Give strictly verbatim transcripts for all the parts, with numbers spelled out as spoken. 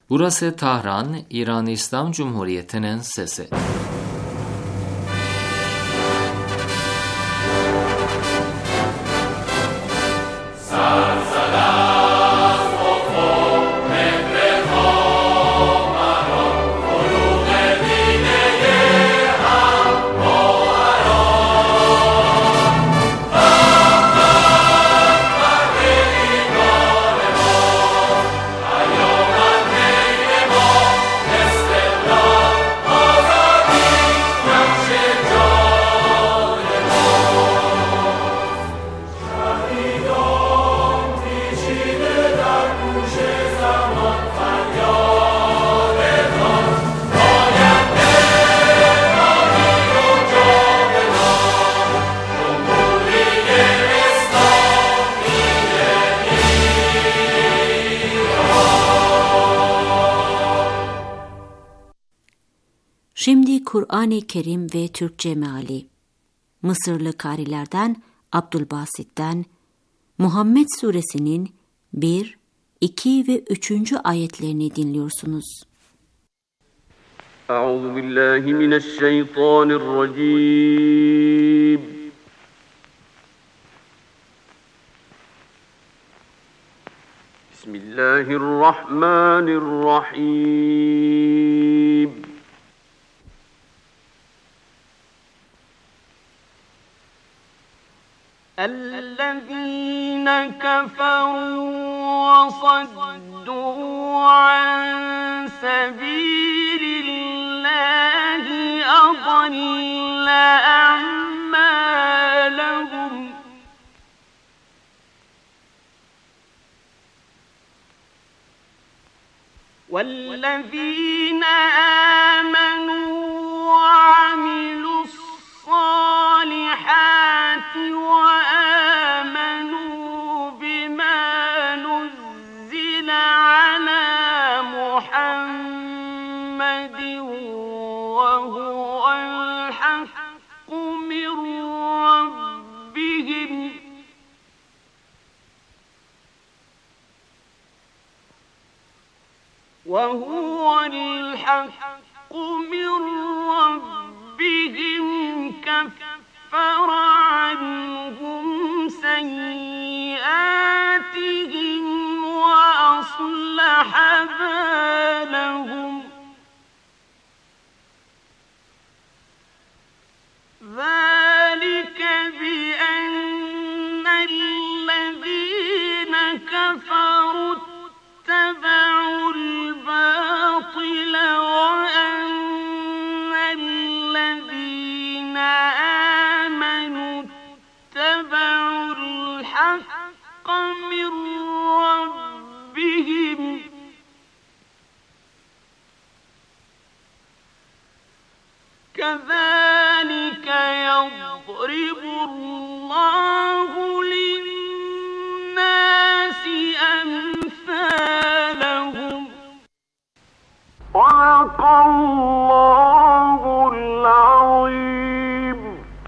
Burası Tahran, İran İslam Cumhuriyeti'nin sesi. Şimdi Kur'an-ı Kerim ve Türkçe meali. Mısırlı karilerden Abdülbasit'ten Muhammed Suresinin bir, iki ve üçüncü ayetlerini dinliyorsunuz. Euzubillahimineşşeytanirracim. Bismillahirrahmanirrahim. الذين كفروا وصدوا عن سبيل الله أضل أعمالهم والذين آمنوا وعملوا الصالحات وآمنوا بما نزل على محمد وهو الحق من ربهم وهو الحق من ربهم كفر عنهم سيئاتهم وأصلح بالهم ذلك بأن الذين كفروا اتبعوا الباطل وأن الذين آمنوا اتبعوا الحق من ربهم كذلك يضرب الله للناس أمثالهم صدق الله العظيم.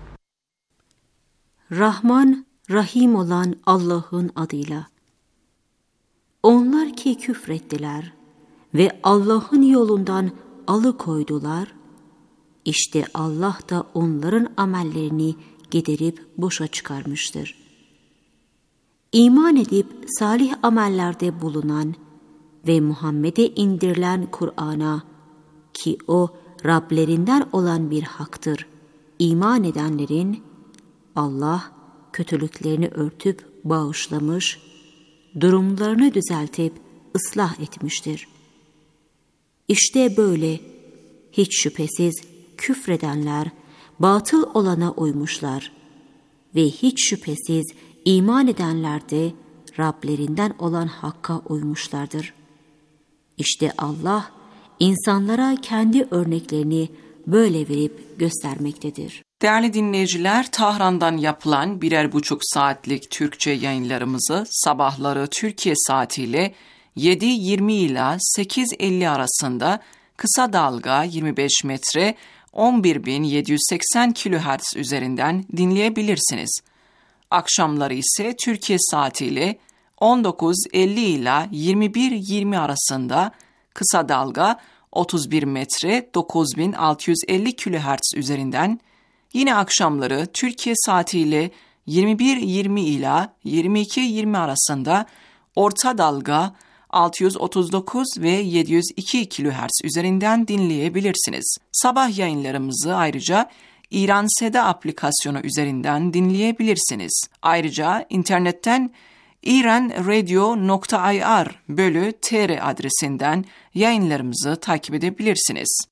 Rahman, Rahim olan Allah'ın adıyla. Onlar ki küfrettiler ve Allah'ın yolundan alıkoydular, İşte Allah da onların amellerini giderip boşa çıkarmıştır. İman edip salih amellerde bulunan ve Muhammed'e indirilen Kur'an'a, ki o Rablerinden olan bir haktır, iman edenlerin Allah kötülüklerini örtüp bağışlamış, durumlarını düzeltip ıslah etmiştir. İşte böyle hiç şüphesiz küfredenler batıl olana uymuşlar ve hiç şüphesiz iman edenler de Rablerinden olan hakka uymuşlardır. İşte Allah insanlara kendi örneklerini böyle verip göstermektedir. Değerli dinleyiciler, Tahran'dan yapılan birer buçuk saatlik Türkçe yayınlarımızı sabahları Türkiye saatiyle yedi yirmi ila sekiz elli arasında kısa dalga yirmi beş metre on bir bin yedi yüz seksen kilohertz üzerinden dinleyebilirsiniz. Akşamları ise Türkiye saatiyle on dokuz elli ila yirmi bir yirmi arasında kısa dalga otuz bir metre dokuz bin altı yüz elli kilohertz üzerinden, yine akşamları Türkiye saatiyle yirmi bir yirmi ila yirmi iki yirmi arasında orta dalga altı yüz otuz dokuz ve yedi yüz iki kilohertz üzerinden dinleyebilirsiniz. Sabah yayınlarımızı ayrıca İran Seda aplikasyonu üzerinden dinleyebilirsiniz. Ayrıca internetten iranradio nokta ir bölü tr adresinden yayınlarımızı takip edebilirsiniz.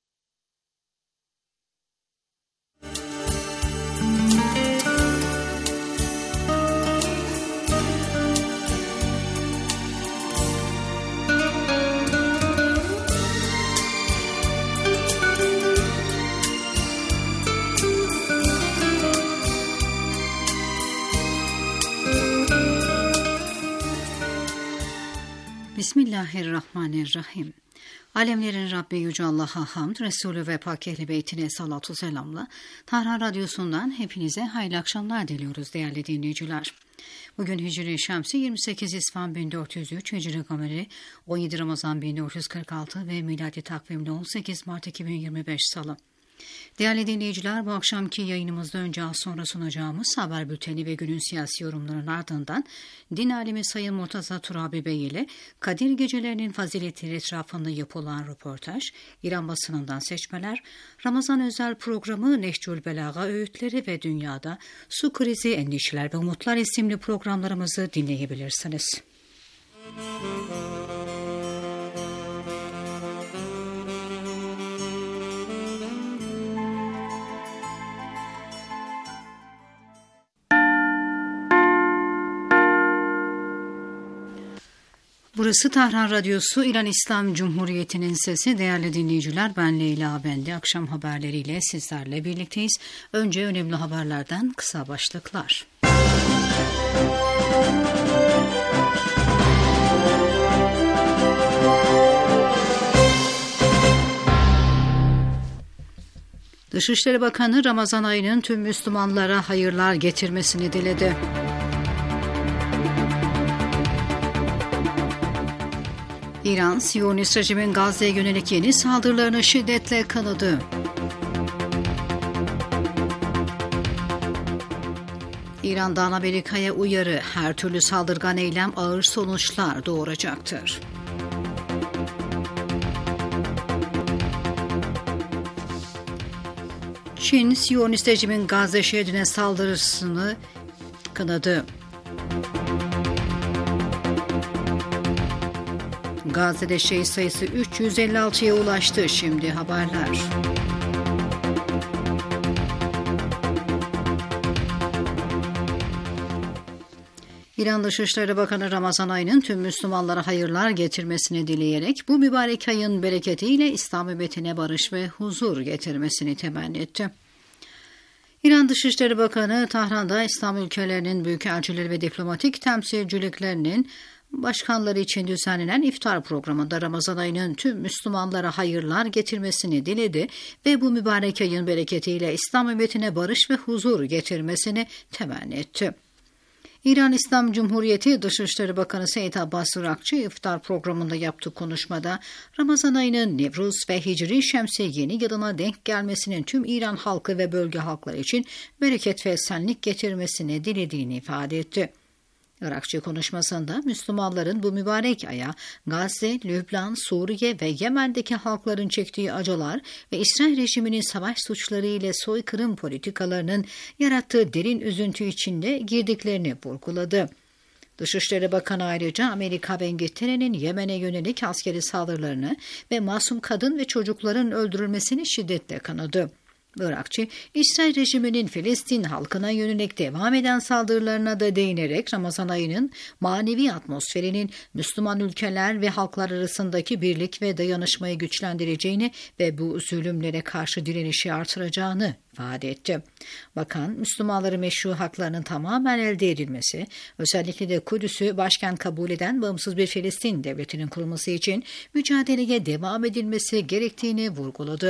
Bismillahirrahmanirrahim. Alemlerin Rabbi Yüce Allah'a hamd, Resulü ve Pak Ehl-i Beytine salatu selamla Tahran Radyosu'ndan hepinize hayırlı akşamlar diliyoruz değerli dinleyiciler. Bugün Hicri Şemsi yirmi sekiz İsfan bin dört yüz üç, Hicri Kameri on yedi Ramazan bin dört yüz kırk altı ve miladi takvimde on sekiz Mart iki bin yirmi beş Salı. Değerli dinleyiciler, bu akşamki yayınımızda önce az sonra sunacağımız haber bülteni ve günün siyasi yorumlarının ardından din alimi Sayın Murtaza Turabi Bey ile Kadir Gecelerinin faziletleri etrafında yapılan röportaj, İran basınından seçmeler, Ramazan özel programı Nehcül Belaga öğütleri ve dünyada su krizi, endişeler ve umutlar isimli programlarımızı dinleyebilirsiniz. Burası Tahran Radyosu, İran İslam Cumhuriyeti'nin sesi. Değerli dinleyiciler, ben Leyla Bendi. Akşam haberleriyle sizlerle birlikteyiz. Önce önemli haberlerden kısa başlıklar. Dışişleri Bakanı Ramazan ayının tüm Müslümanlara hayırlar getirmesini diledi. İran, Siyonist rejimin Gazze'ye yönelik yeni saldırılarını şiddetle kınadı. İran'dan Amerika'ya uyarı, her türlü saldırgan eylem ağır sonuçlar doğuracaktır. Çin, Siyonist rejimin Gazze şehrine saldırısını kınadı. Gazze'de şehit sayısı üç yüz elli altıya ulaştı. Şimdi haberler. İran Dışişleri Bakanı Ramazan ayının tüm Müslümanlara hayırlar getirmesini dileyerek bu mübarek ayın bereketiyle İslam ümmetine barış ve huzur getirmesini temenni etti. İran Dışişleri Bakanı Tahran'da İslam ülkelerinin büyükelçileri ve diplomatik temsilciliklerinin başkanları için düzenlenen iftar programında Ramazan ayının tüm Müslümanlara hayırlar getirmesini diledi ve bu mübarek ayın bereketiyle İslam ümmetine barış ve huzur getirmesini temenni etti. İran İslam Cumhuriyeti Dışişleri Bakanı Seyyid Abbas Irakçı iftar programında yaptığı konuşmada Ramazan ayının Nevruz ve Hicri Şemsi yeni yılına denk gelmesinin tüm İran halkı ve bölge halkları için bereket ve esenlik getirmesini dilediğini ifade etti. Irakçı konuşmasında Müslümanların bu mübarek aya Gazze, Lübnan, Suriye ve Yemen'deki halkların çektiği acılar ve İsrail rejiminin savaş suçları ile soykırım politikalarının yarattığı derin üzüntü içinde girdiklerini vurguladı. Dışişleri Bakanı ayrıca Amerika ve İngiltere'nin Yemen'e yönelik askeri saldırılarını ve masum kadın ve çocukların öldürülmesini şiddetle kınadı. Irakçı, İsrail rejiminin Filistin halkına yönelik devam eden saldırılarına da değinerek Ramazan ayının manevi atmosferinin Müslüman ülkeler ve halklar arasındaki birlik ve dayanışmayı güçlendireceğini ve bu zulümlere karşı direnişi artıracağını ifade etti. Bakan, Müslümanların meşru haklarının tamamen elde edilmesi, özellikle de Kudüs'ü başkent kabul eden bağımsız bir Filistin devletinin kurulması için mücadeleye devam edilmesi gerektiğini vurguladı.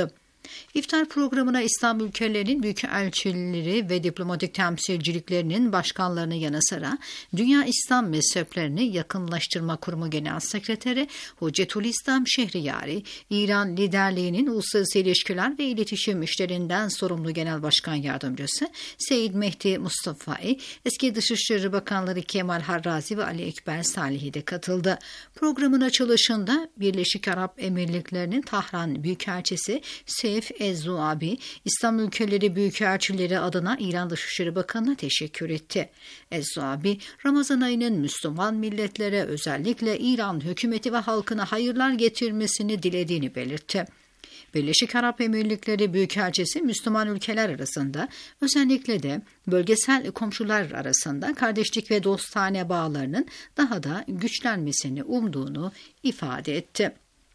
İftar programına İslam ülkelerinin büyükelçileri ve diplomatik temsilciliklerinin başkanlarının yanı sıra Dünya İslam Mezheplerini Yakınlaştırma Kurumu Genel Sekreteri Hüccetülislam Şehriyari, İran liderliğinin uluslararası ilişkiler ve iletişim işlerinden sorumlu Genel Başkan Yardımcısı Seyyid Mehdi Mustafa'yı, eski Dışişleri Bakanları Kemal Harrazi ve Ali Ekber Salih'i de katıldı. Programın açılışında Birleşik Arap Emirlikleri'nin Tahran Büyükelçisi Seyf Ez-Zuabi, İslam ülkeleri büyükelçileri adına İran Dışişleri Bakanı'na teşekkür etti. Ez-Zuabi, Ramazan ayının Müslüman milletlere, özellikle İran hükümeti ve halkına hayırlar getirmesini dilediğini belirtti. Birleşik Arap Emirlikleri Büyükelçisi, Müslüman ülkeler arasında, özellikle de bölgesel komşular arasında kardeşlik ve dostane bağlarının daha da güçlenmesini umduğunu ifade etti.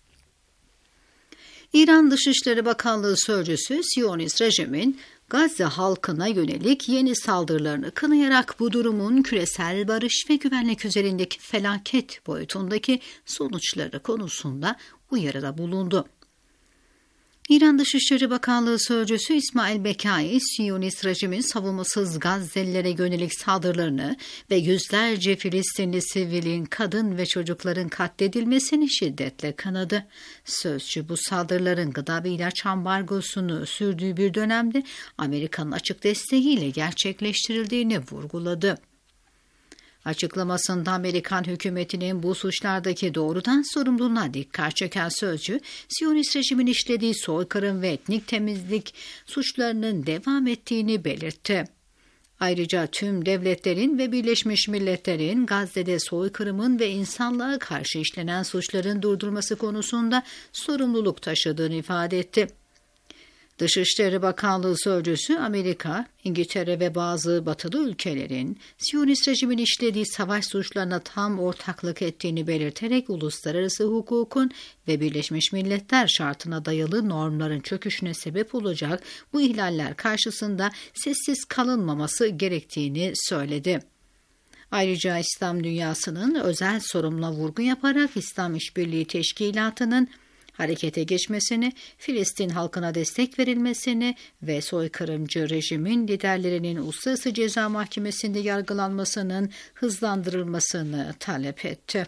İran Dışişleri Bakanlığı Sözcüsü, Siyonist rejimin Gazze halkına yönelik yeni saldırılarını kınayarak bu durumun küresel barış ve güvenlik üzerindeki felaket boyutundaki sonuçları konusunda uyarıda bulundu. İran Dışişleri Bakanlığı Sözcüsü İsmail Bekai, Siyonist rejimin savunmasız Gazze'lilere yönelik saldırılarını ve yüzlerce Filistinli sivilin, kadın ve çocukların katledilmesini şiddetle kınadı. Sözcü, bu saldırıların gıda ve ilaç ambargosunu sürdüğü bir dönemde Amerika'nın açık desteğiyle gerçekleştirildiğini vurguladı. Açıklamasında Amerikan hükümetinin bu suçlardaki doğrudan sorumluluğuna dikkat çeken sözcü, Siyonist rejimin işlediği soykırım ve etnik temizlik suçlarının devam ettiğini belirtti. Ayrıca tüm devletlerin ve Birleşmiş Milletler'in Gazze'de soykırımın ve insanlığa karşı işlenen suçların durdurulması konusunda sorumluluk taşıdığını ifade etti. Dışişleri Bakanlığı Sözcüsü, Amerika, İngiltere ve bazı batılı ülkelerin Siyonist rejimin işlediği savaş suçlarına tam ortaklık ettiğini belirterek uluslararası hukukun ve Birleşmiş Milletler şartına dayalı normların çöküşüne sebep olacak bu ihlaller karşısında sessiz kalınmaması gerektiğini söyledi. Ayrıca İslam dünyasının özel sorumluluğuna vurgu yaparak İslam İşbirliği Teşkilatı'nın harekete geçmesini, Filistin halkına destek verilmesini ve soykırımcı rejimin liderlerinin Uluslararası Ceza Mahkemesi'nde yargılanmasının hızlandırılmasını talep etti.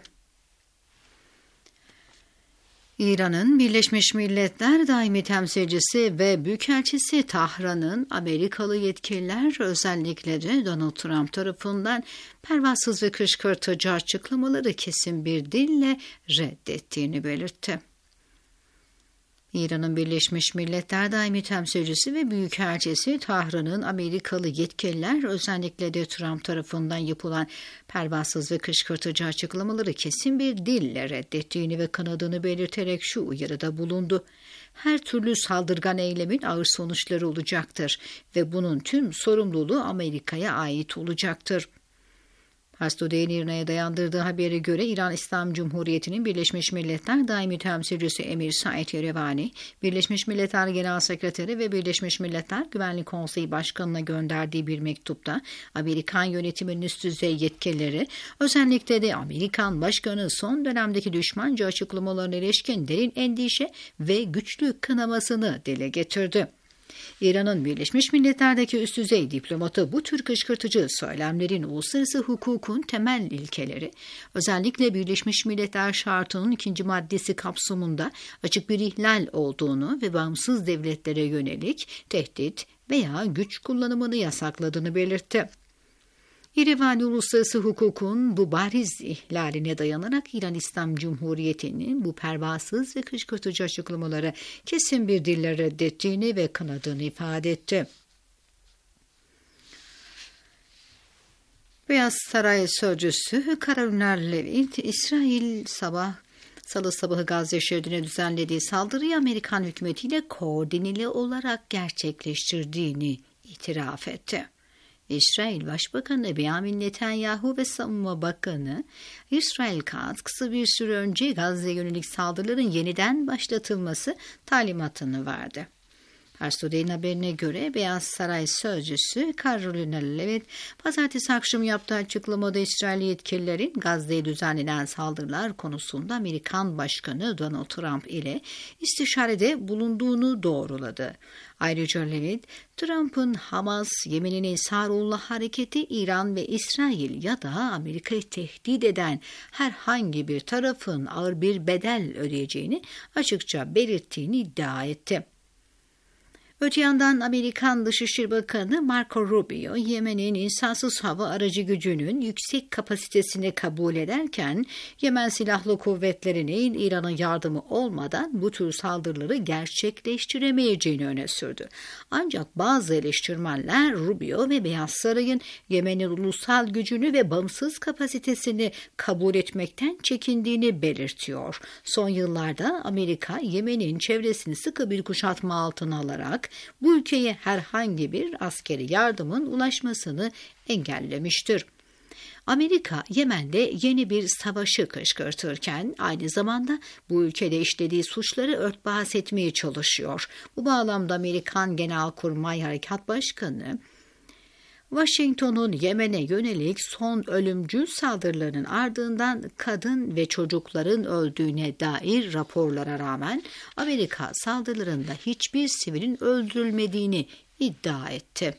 İran'ın Birleşmiş Milletler Daimi Temsilcisi ve Büyükelçisi Tahran'ın Amerikalı yetkililer, özellikle de Donald Trump tarafından pervasız ve kışkırtıcı açıklamaları kesin bir dille reddettiğini belirtti. İran'ın Birleşmiş Milletler Daimi Temsilcisi ve Büyükelçisi Tahran'ın Amerikalı yetkililer, özellikle de Trump tarafından yapılan pervasız ve kışkırtıcı açıklamaları kesin bir dille reddettiğini ve kınadığını belirterek şu uyarıda bulundu. Her türlü saldırgan eylemin ağır sonuçları olacaktır ve bunun tüm sorumluluğu Amerika'ya ait olacaktır. Hastode'nin İran'a dayandırdığı habere göre İran İslam Cumhuriyeti'nin Birleşmiş Milletler Daimi Temsilcisi Emir Said Yerevani, Birleşmiş Milletler Genel Sekreteri ve Birleşmiş Milletler Güvenlik Konseyi Başkanı'na gönderdiği bir mektupta Amerikan yönetiminin üst düzey yetkilileri, özellikle de Amerikan Başkanı son dönemdeki düşmanca açıklamalarına ilişkin derin endişe ve güçlü kınamasını dile getirdi. İran'ın Birleşmiş Milletler'deki üst düzey diplomatı bu tür kışkırtıcı söylemlerin uluslararası hukukun temel ilkeleri, özellikle Birleşmiş Milletler Şartı'nın ikinci maddesi kapsamında açık bir ihlal olduğunu ve bağımsız devletlere yönelik tehdit veya güç kullanımını yasakladığını belirtti. İrevani uluslararası hukukun bu bariz ihlaline dayanarak İran İslam Cumhuriyeti'nin bu pervasız ve kışkırtıcı açıklamaları kesin bir dille reddettiğini ve kınadığını ifade etti. Beyaz Saray Sözcüsü Carolina Levitt, İsrail sabah Salı sabahı Gazze şeridine düzenlediği saldırıyı Amerikan hükümetiyle koordineli olarak gerçekleştirdiğini itiraf etti. İsrail Başbakanı Benjamin Netanyahu ve Savunma Bakanı İsrail Katz kısa bir süre önce Gazze'ye yönelik saldırıların yeniden başlatılması talimatını verdi. Pars Today'in haberine göre Beyaz Saray sözcüsü Carolina Levitt, pazartesi akşamı yaptığı açıklamada İsrail yetkililerin Gazze'ye düzenlenen saldırılar konusunda Amerikan Başkanı Donald Trump ile istişarede bulunduğunu doğruladı. Ayrıca Levitt, Trump'ın Hamas, Yemen'in Ensarullah hareketi, İran ve İsrail ya da Amerika'yı tehdit eden herhangi bir tarafın ağır bir bedel ödeyeceğini açıkça belirttiğini iddia etti. Öte yandan Amerikan Dışişleri Bakanı Marco Rubio, Yemen'in insansız hava aracı gücünün yüksek kapasitesini kabul ederken, Yemen Silahlı Kuvvetleri'nin İran'a yardımı olmadan bu tür saldırıları gerçekleştiremeyeceğini öne sürdü. Ancak bazı eleştirmenler Rubio ve Beyaz Saray'ın Yemen'in ulusal gücünü ve bağımsız kapasitesini kabul etmekten çekindiğini belirtiyor. Son yıllarda Amerika, Yemen'in çevresini sıkı bir kuşatma altına alarak bu ülkeye herhangi bir askeri yardımın ulaşmasını engellemiştir. Amerika, Yemen'de yeni bir savaşı kışkırtırken aynı zamanda bu ülkede işlediği suçları örtbas etmeye çalışıyor. Bu bağlamda Amerikan Genelkurmay Harekat Başkanı, Washington'un Yemen'e yönelik son ölümcül saldırılarının ardından kadın ve çocukların öldüğüne dair raporlara rağmen Amerika saldırılarında hiçbir sivilin öldürülmediğini iddia etti.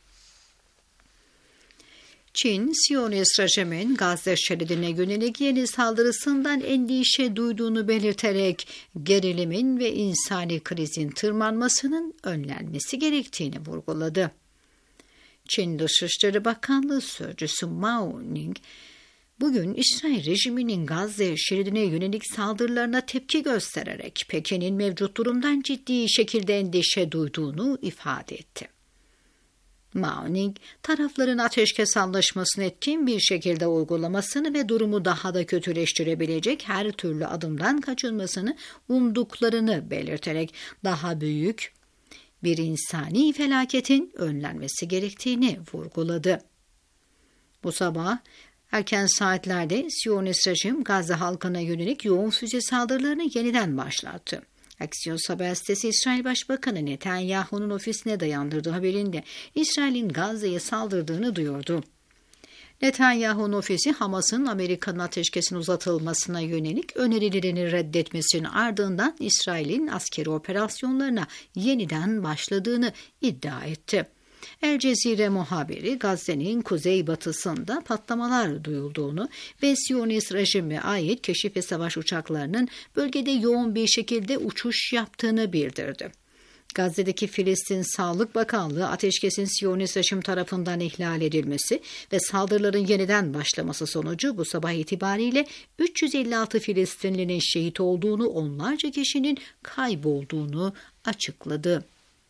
Çin, Siyonist rejimin Gazze şeridine yönelik yeni saldırısından endişe duyduğunu belirterek gerilimin ve insani krizin tırmanmasının önlenmesi gerektiğini vurguladı. Çin Dışişleri Bakanlığı Sözcüsü Mao Ning, bugün İsrail rejiminin Gazze şeridine yönelik saldırılarına tepki göstererek Pekin'in mevcut durumdan ciddi şekilde endişe duyduğunu ifade etti. Mao Ning, tarafların ateşkes anlaşmasını etkin bir şekilde uygulamasını ve durumu daha da kötüleştirebilecek her türlü adımdan kaçınmasını umduklarını belirterek daha büyük bir insani felaketin önlenmesi gerektiğini vurguladı. Bu sabah erken saatlerde Siyonist rejim Gazze halkına yönelik yoğun füze saldırılarını yeniden başlattı. Axios haber sitesi İsrail Başbakanı Netanyahu'nun ofisine dayandırdığı haberinde İsrail'in Gazze'ye saldırdığını duyurdu. Netanyahu'nun ofisi Hamas'ın Amerika'nın ateşkesin uzatılmasına yönelik önerilerini reddetmesinin ardından İsrail'in askeri operasyonlarına yeniden başladığını iddia etti. El Cezire muhabiri Gazze'nin kuzeybatısında patlamalar duyulduğunu ve Siyonist rejime ait keşif ve savaş uçaklarının bölgede yoğun bir şekilde uçuş yaptığını bildirdi. Gazze'deki Filistin Sağlık Bakanlığı ateşkesin Siyonist rejim tarafından ihlal edilmesi ve saldırıların yeniden başlaması sonucu bu sabah itibariyle üç yüz elli altı Filistinlinin şehit olduğunu, onlarca kişinin kaybolduğunu açıkladı.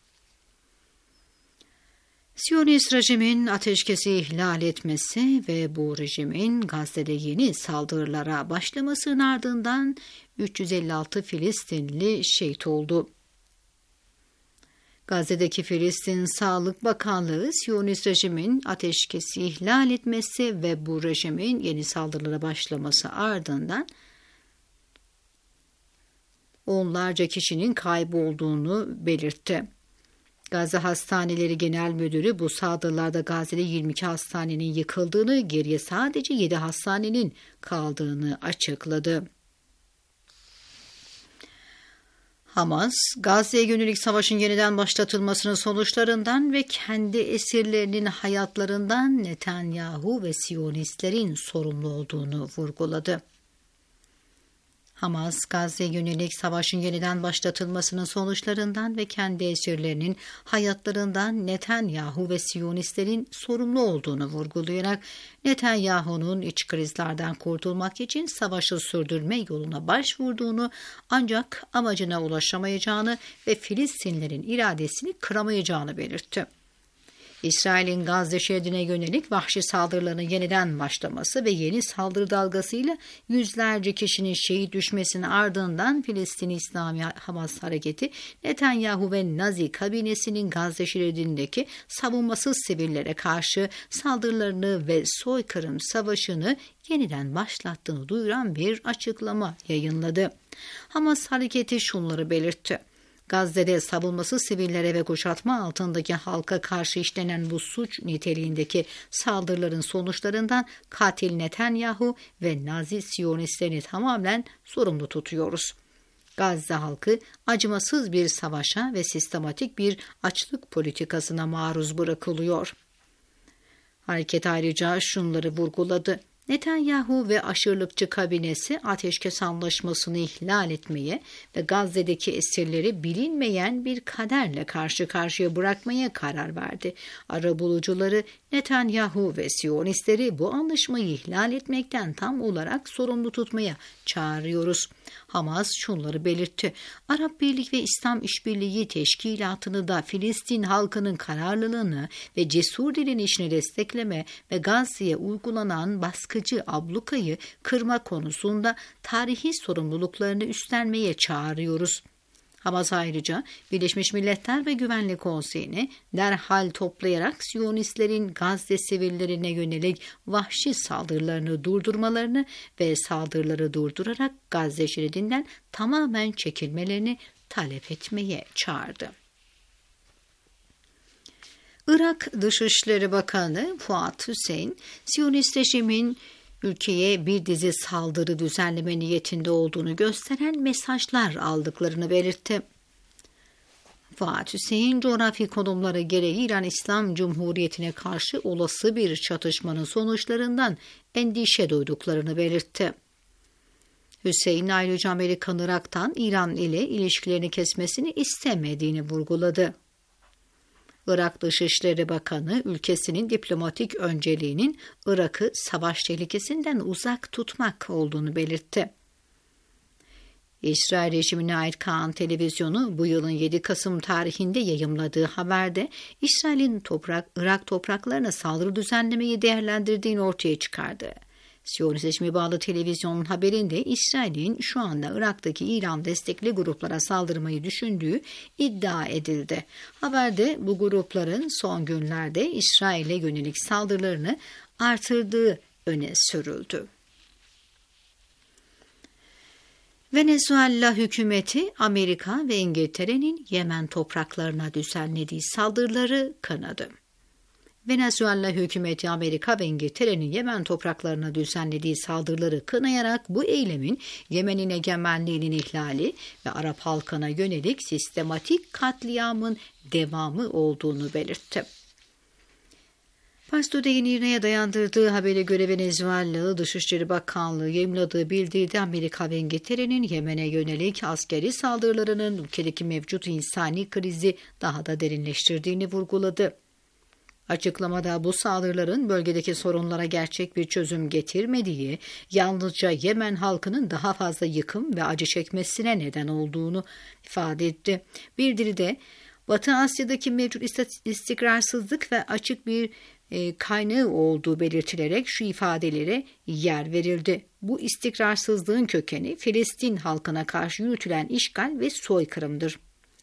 Siyonist rejimin ateşkesi ihlal etmesi ve bu rejimin Gazze'de yeni saldırılara başlamasının ardından üç yüz elli altı Filistinli şehit oldu. Gazze'deki Filistin Sağlık Bakanlığı, Siyonist rejimin ateşkesi ihlal etmesi ve bu rejimin yeni saldırılara başlaması ardından onlarca kişinin kaybolduğunu belirtti. Gazze Hastaneleri Genel Müdürü bu saldırılarda Gazze'de yirmi iki hastanenin yıkıldığını, geriye sadece yedi hastanenin kaldığını açıkladı. Hamas, Gazze'ye yönelik savaşın yeniden başlatılmasının sonuçlarından ve kendi esirlerinin hayatlarından Netanyahu ve Siyonistlerin sorumlu olduğunu vurguladı. Hamas, Gazze'ye yönelik savaşın yeniden başlatılmasının sonuçlarından ve kendi esirlerinin hayatlarından Netanyahu ve Siyonistlerin sorumlu olduğunu vurgulayarak Netanyahu'nun iç krizlerden kurtulmak için savaşı sürdürme yoluna başvurduğunu, ancak amacına ulaşamayacağını ve Filistinlerin iradesini kıramayacağını belirtti. İsrail'in Gazze şeridine yönelik vahşi saldırılarının yeniden başlaması ve yeni saldırı dalgasıyla yüzlerce kişinin şehit düşmesinin ardından Filistin İslami Hamas hareketi, Netanyahu ve Nazi kabinesinin Gazze şeridindeki savunmasız sivillere karşı saldırılarını ve soykırım savaşını yeniden başlattığını duyuran bir açıklama yayınladı. Hamas hareketi şunları belirtti: Gazze'de savunmasız sivillere ve kuşatma altındaki halka karşı işlenen bu suç niteliğindeki saldırıların sonuçlarından katil Netanyahu ve Nazi Siyonistlerini tamamen sorumlu tutuyoruz. Gazze halkı acımasız bir savaşa ve sistematik bir açlık politikasına maruz bırakılıyor. Hareket ayrıca şunları vurguladı. Netanyahu ve aşırılıkçı kabinesi ateşkes anlaşmasını ihlal etmeye ve Gazze'deki esirleri bilinmeyen bir kaderle karşı karşıya bırakmaya karar verdi. Arabulucuları Netanyahu ve Siyonistleri bu anlaşmayı ihlal etmekten tam olarak sorumlu tutmaya çağırıyoruz. Hamas şunları belirtti. Arap Birlik ve İslam İşbirliği Teşkilatı'nı da Filistin halkının kararlılığını ve cesur direnişini destekleme ve Gazze'ye uygulanan baskıcı ablukayı kırma konusunda tarihi sorumluluklarını üstlenmeye çağırıyoruz. Hamas ayrıca Birleşmiş Milletler ve Güvenlik Konseyi'ni derhal toplayarak Siyonistlerin Gazze sivillerine yönelik vahşi saldırılarını durdurmalarını ve saldırıları durdurarak Gazze şeridinden tamamen çekilmelerini talep etmeye çağırdı. Irak Dışişleri Bakanı Fuat Hüseyin, Siyonist rejimin ülkeye bir dizi saldırı düzenleme niyetinde olduğunu gösteren mesajlar aldıklarını belirtti. Fuat Hüseyin, coğrafi konumları gereği İran İslam Cumhuriyeti'ne karşı olası bir çatışmanın sonuçlarından endişe duyduklarını belirtti. Hüseyin ayrıca Amerika'nın Irak'tan İran ile ilişkilerini kesmesini istemediğini vurguladı. Irak Dışişleri Bakanı ülkesinin diplomatik önceliğinin Irak'ı savaş tehlikesinden uzak tutmak olduğunu belirtti. İsrail rejimine ait Kaan Televizyonu bu yılın yedi Kasım tarihinde yayımladığı haberde İsrail'in toprak, Irak topraklarına saldırı düzenlemeyi değerlendirdiğini ortaya çıkardı. Siyonist rejime bağlı televizyonun haberinde İsrail'in şu anda Irak'taki İran destekli gruplara saldırmayı düşündüğü iddia edildi. Haberde bu grupların son günlerde İsrail'e yönelik saldırılarını artırdığı öne sürüldü. Venezuela hükümeti Amerika ve İngiltere'nin Yemen topraklarına düzenlediği saldırıları kınadı. Venezuela hükümeti Amerika ve İngiltere'nin Yemen topraklarına düzenlediği saldırıları kınayarak bu eylemin Yemen'in egemenliğinin ihlali ve Arap halkına yönelik sistematik katliamın devamı olduğunu belirtti. Pars Today'in İRNA'ya dayandırdığı habere göre Venezuela Dışişleri Bakanlığı yayımladığı bildiride Amerika ve İngiltere'nin Yemen'e yönelik askeri saldırılarının ülkedeki mevcut insani krizi daha da derinleştirdiğini vurguladı. Açıklamada bu saldırıların bölgedeki sorunlara gerçek bir çözüm getirmediği, yalnızca Yemen halkının daha fazla yıkım ve acı çekmesine neden olduğunu ifade etti. Bildiride Batı Asya'daki mevcut istikrarsızlık ve açık bir e, kaynağı olduğu belirtilerek şu ifadelere yer verildi. Bu istikrarsızlığın kökeni Filistin halkına karşı yürütülen işgal ve soykırımdır.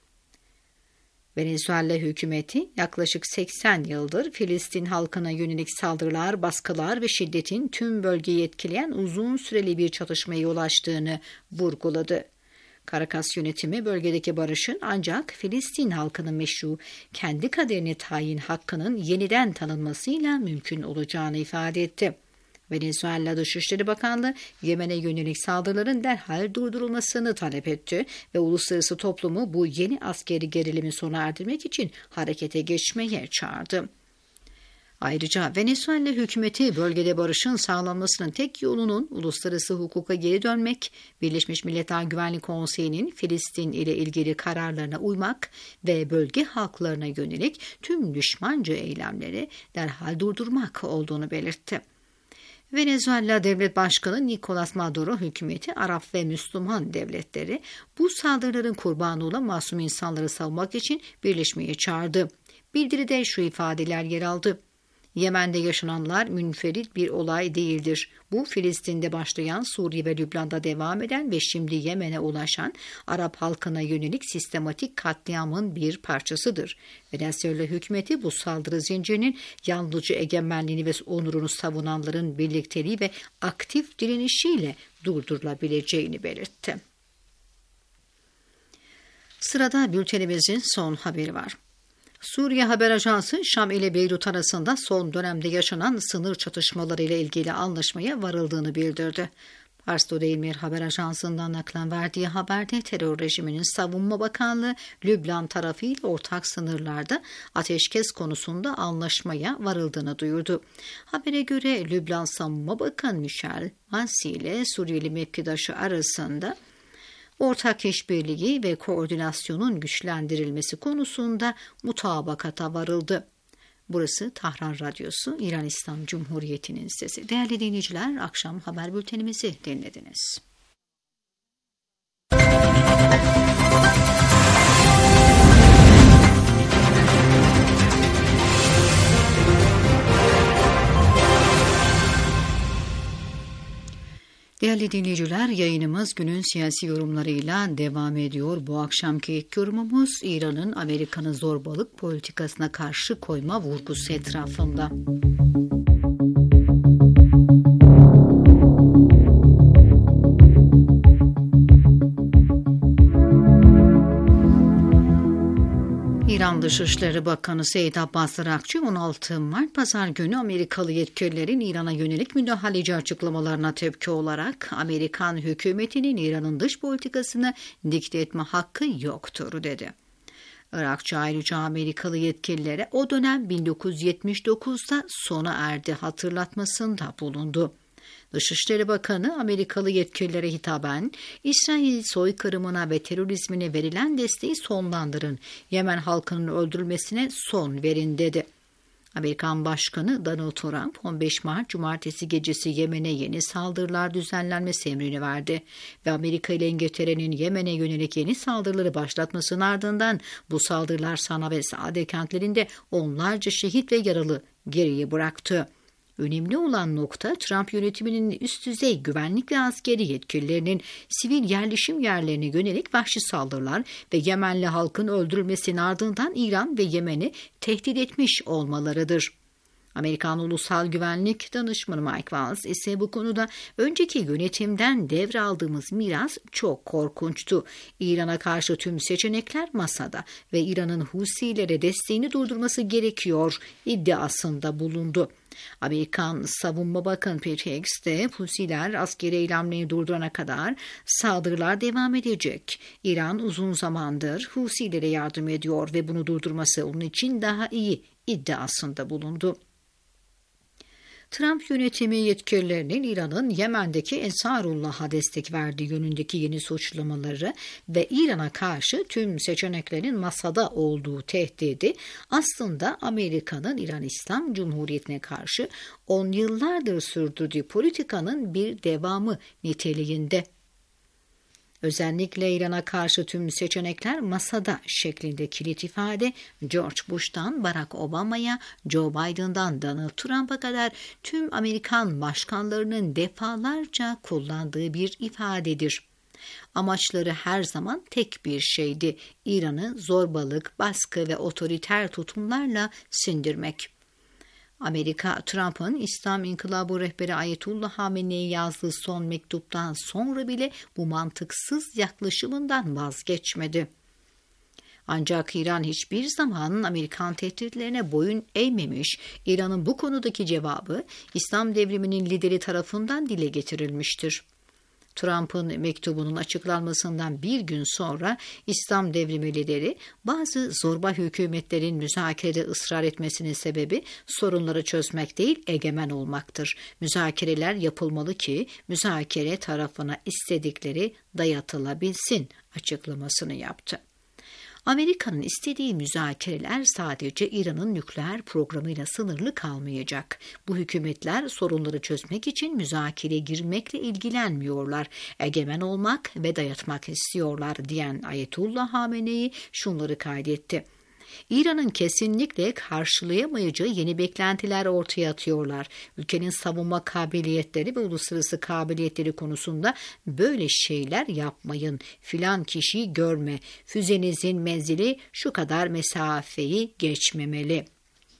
Venezuela hükümeti yaklaşık seksen yıldır Filistin halkına yönelik saldırılar, baskılar ve şiddetin tüm bölgeyi etkileyen uzun süreli bir çatışmaya yol açtığını vurguladı. Caracas yönetimi bölgedeki barışın ancak Filistin halkının meşru kendi kaderini tayin hakkının yeniden tanınmasıyla mümkün olacağını ifade etti. Venezuela Dışişleri Bakanlığı Yemen'e yönelik saldırıların derhal durdurulmasını talep etti ve uluslararası toplumu bu yeni askeri gerilimi sona erdirmek için harekete geçmeye çağırdı. Ayrıca Venezuela hükümeti bölgede barışın sağlanmasının tek yolunun uluslararası hukuka geri dönmek, Birleşmiş Milletler Güvenlik Konseyi'nin Filistin ile ilgili kararlarına uymak ve bölge halklarına yönelik tüm düşmanca eylemleri derhal durdurmak olduğunu belirtti. Venezuela Devlet Başkanı Nicolas Maduro hükümeti Arap ve Müslüman devletleri bu saldırıların kurbanı olan masum insanları savunmak için birleşmeye çağırdı. Bildiride şu ifadeler yer aldı. Yemen'de yaşananlar münferit bir olay değildir. Bu Filistin'de başlayan, Suriye ve Lübnan'da devam eden ve şimdi Yemen'e ulaşan Arap halkına yönelik sistematik katliamın bir parçasıdır. Venezuela hükümeti bu saldırı zincirinin yalnızca egemenliğini ve onurunu savunanların birlikteliği ve aktif direnişiyle durdurulabileceğini belirtti. Sırada bültenimizin son haberi var. Suriye Haber Ajansı, Şam ile Beyrut arasında son dönemde yaşanan sınır çatışmaları ile ilgili anlaşmaya varıldığını bildirdi. Pars Today Haber Ajansı'ndan naklen verdiği haberde terör rejiminin Savunma Bakanlığı, Lübnan tarafıyla ortak sınırlarda ateşkes konusunda anlaşmaya varıldığını duyurdu. Habere göre Lübnan Savunma Bakanı Michel Mansi ile Suriyeli mevkidaşı arasında ortak işbirliği ve koordinasyonun güçlendirilmesi konusunda mutabakata varıldı. Burası Tahran Radyosu, İran İslam Cumhuriyeti'nin sesi. Değerli dinleyiciler, akşam haber bültenimizi dinlediniz. Değerli dinleyiciler, yayınımız günün siyasi yorumlarıyla devam ediyor. Bu akşamki ilk yorumumuz İran'ın Amerika'nın zorbalık politikasına karşı koyma vurgusu etrafında. İran Dışişleri Bakanı Seyyid Abbas Araghchi on altı Mart Pazar günü Amerikalı yetkililerin İran'a yönelik müdahaleci açıklamalarına tepki olarak Amerikan hükümetinin İran'ın dış politikasını dikte etme hakkı yoktur dedi. Araghchi ayrıca Amerikalı yetkililere o dönem bin dokuz yüz yetmiş dokuzda sona erdi hatırlatmasında bulundu. Dışişleri Bakanı Amerikalı yetkililere hitaben İsrail soykırımına ve terörizmine verilen desteği sonlandırın, Yemen halkının öldürülmesine son verin dedi. Amerikan Başkanı Donald Trump on beş Mart Cumartesi gecesi Yemen'e yeni saldırılar düzenlenmesi emrini verdi ve Amerika ile İngiltere'nin Yemen'e yönelik yeni saldırıları başlatmasının ardından bu saldırılar Sana ve Saade kentlerinde onlarca şehit ve yaralı geriye bıraktı. Önemli olan nokta Trump yönetiminin üst düzey güvenlik ve askeri yetkililerinin sivil yerleşim yerlerine yönelik vahşi saldırılar ve Yemenli halkın öldürülmesinin ardından İran ve Yemen'i tehdit etmiş olmalarıdır. Amerikan Ulusal Güvenlik Danışmanı Mike Waltz ise bu konuda önceki yönetimden devraldığımız miras çok korkunçtu. İran'a karşı tüm seçenekler masada ve İran'ın Husilere desteğini durdurması gerekiyor iddiasında bulundu. Amerikan Savunma Bakanı Pete Hicks de Husiler askeri eylemlerini durdurana kadar saldırılar devam edecek. İran uzun zamandır Husilere yardım ediyor ve bunu durdurması onun için daha iyi iddiasında bulundu. Trump yönetimi yetkililerinin İran'ın Yemen'deki Ensarullah'a destek verdiği yönündeki yeni suçlamaları ve İran'a karşı tüm seçeneklerin masada olduğu tehdidi aslında Amerika'nın İran İslam Cumhuriyeti'ne karşı on yıllardır sürdürdüğü politikanın bir devamı niteliğinde. Özellikle İran'a karşı tüm seçenekler masada şeklinde kilit ifade George Bush'tan Barack Obama'ya, Joe Biden'dan Donald Trump'a kadar tüm Amerikan başkanlarının defalarca kullandığı bir ifadedir. Amaçları her zaman tek bir şeydi: İran'ı zorbalık, baskı ve otoriter tutumlarla sindirmek. Amerika, Trump'ın İslam İnkılabı rehberi Ayetullah Hamene'ye yazdığı son mektuptan sonra bile bu mantıksız yaklaşımından vazgeçmedi. Ancak İran hiçbir zaman Amerikan tehditlerine boyun eğmemiş. İran'ın bu konudaki cevabı İslam devriminin lideri tarafından dile getirilmiştir. Trump'ın mektubunun açıklanmasından bir gün sonra İslam devrimi lideri bazı zorba hükümetlerin müzakerede ısrar etmesinin sebebi sorunları çözmek değil, egemen olmaktır. Müzakereler yapılmalı ki müzakere tarafına istedikleri dayatılabilsin açıklamasını yaptı. Amerika'nın istediği müzakereler sadece İran'ın nükleer programıyla sınırlı kalmayacak. Bu hükümetler sorunları çözmek için müzakereye girmekle ilgilenmiyorlar. Egemen olmak ve dayatmak istiyorlar diyen Ayetullah Hamenei şunları kaydetti. İran'ın kesinlikle karşılayamayacağı yeni beklentiler ortaya atıyorlar. Ülkenin savunma kabiliyetleri ve uluslararası kabiliyetleri konusunda böyle şeyler yapmayın. Filan kişiyi görme. Füzenizin menzili şu kadar mesafeyi geçmemeli.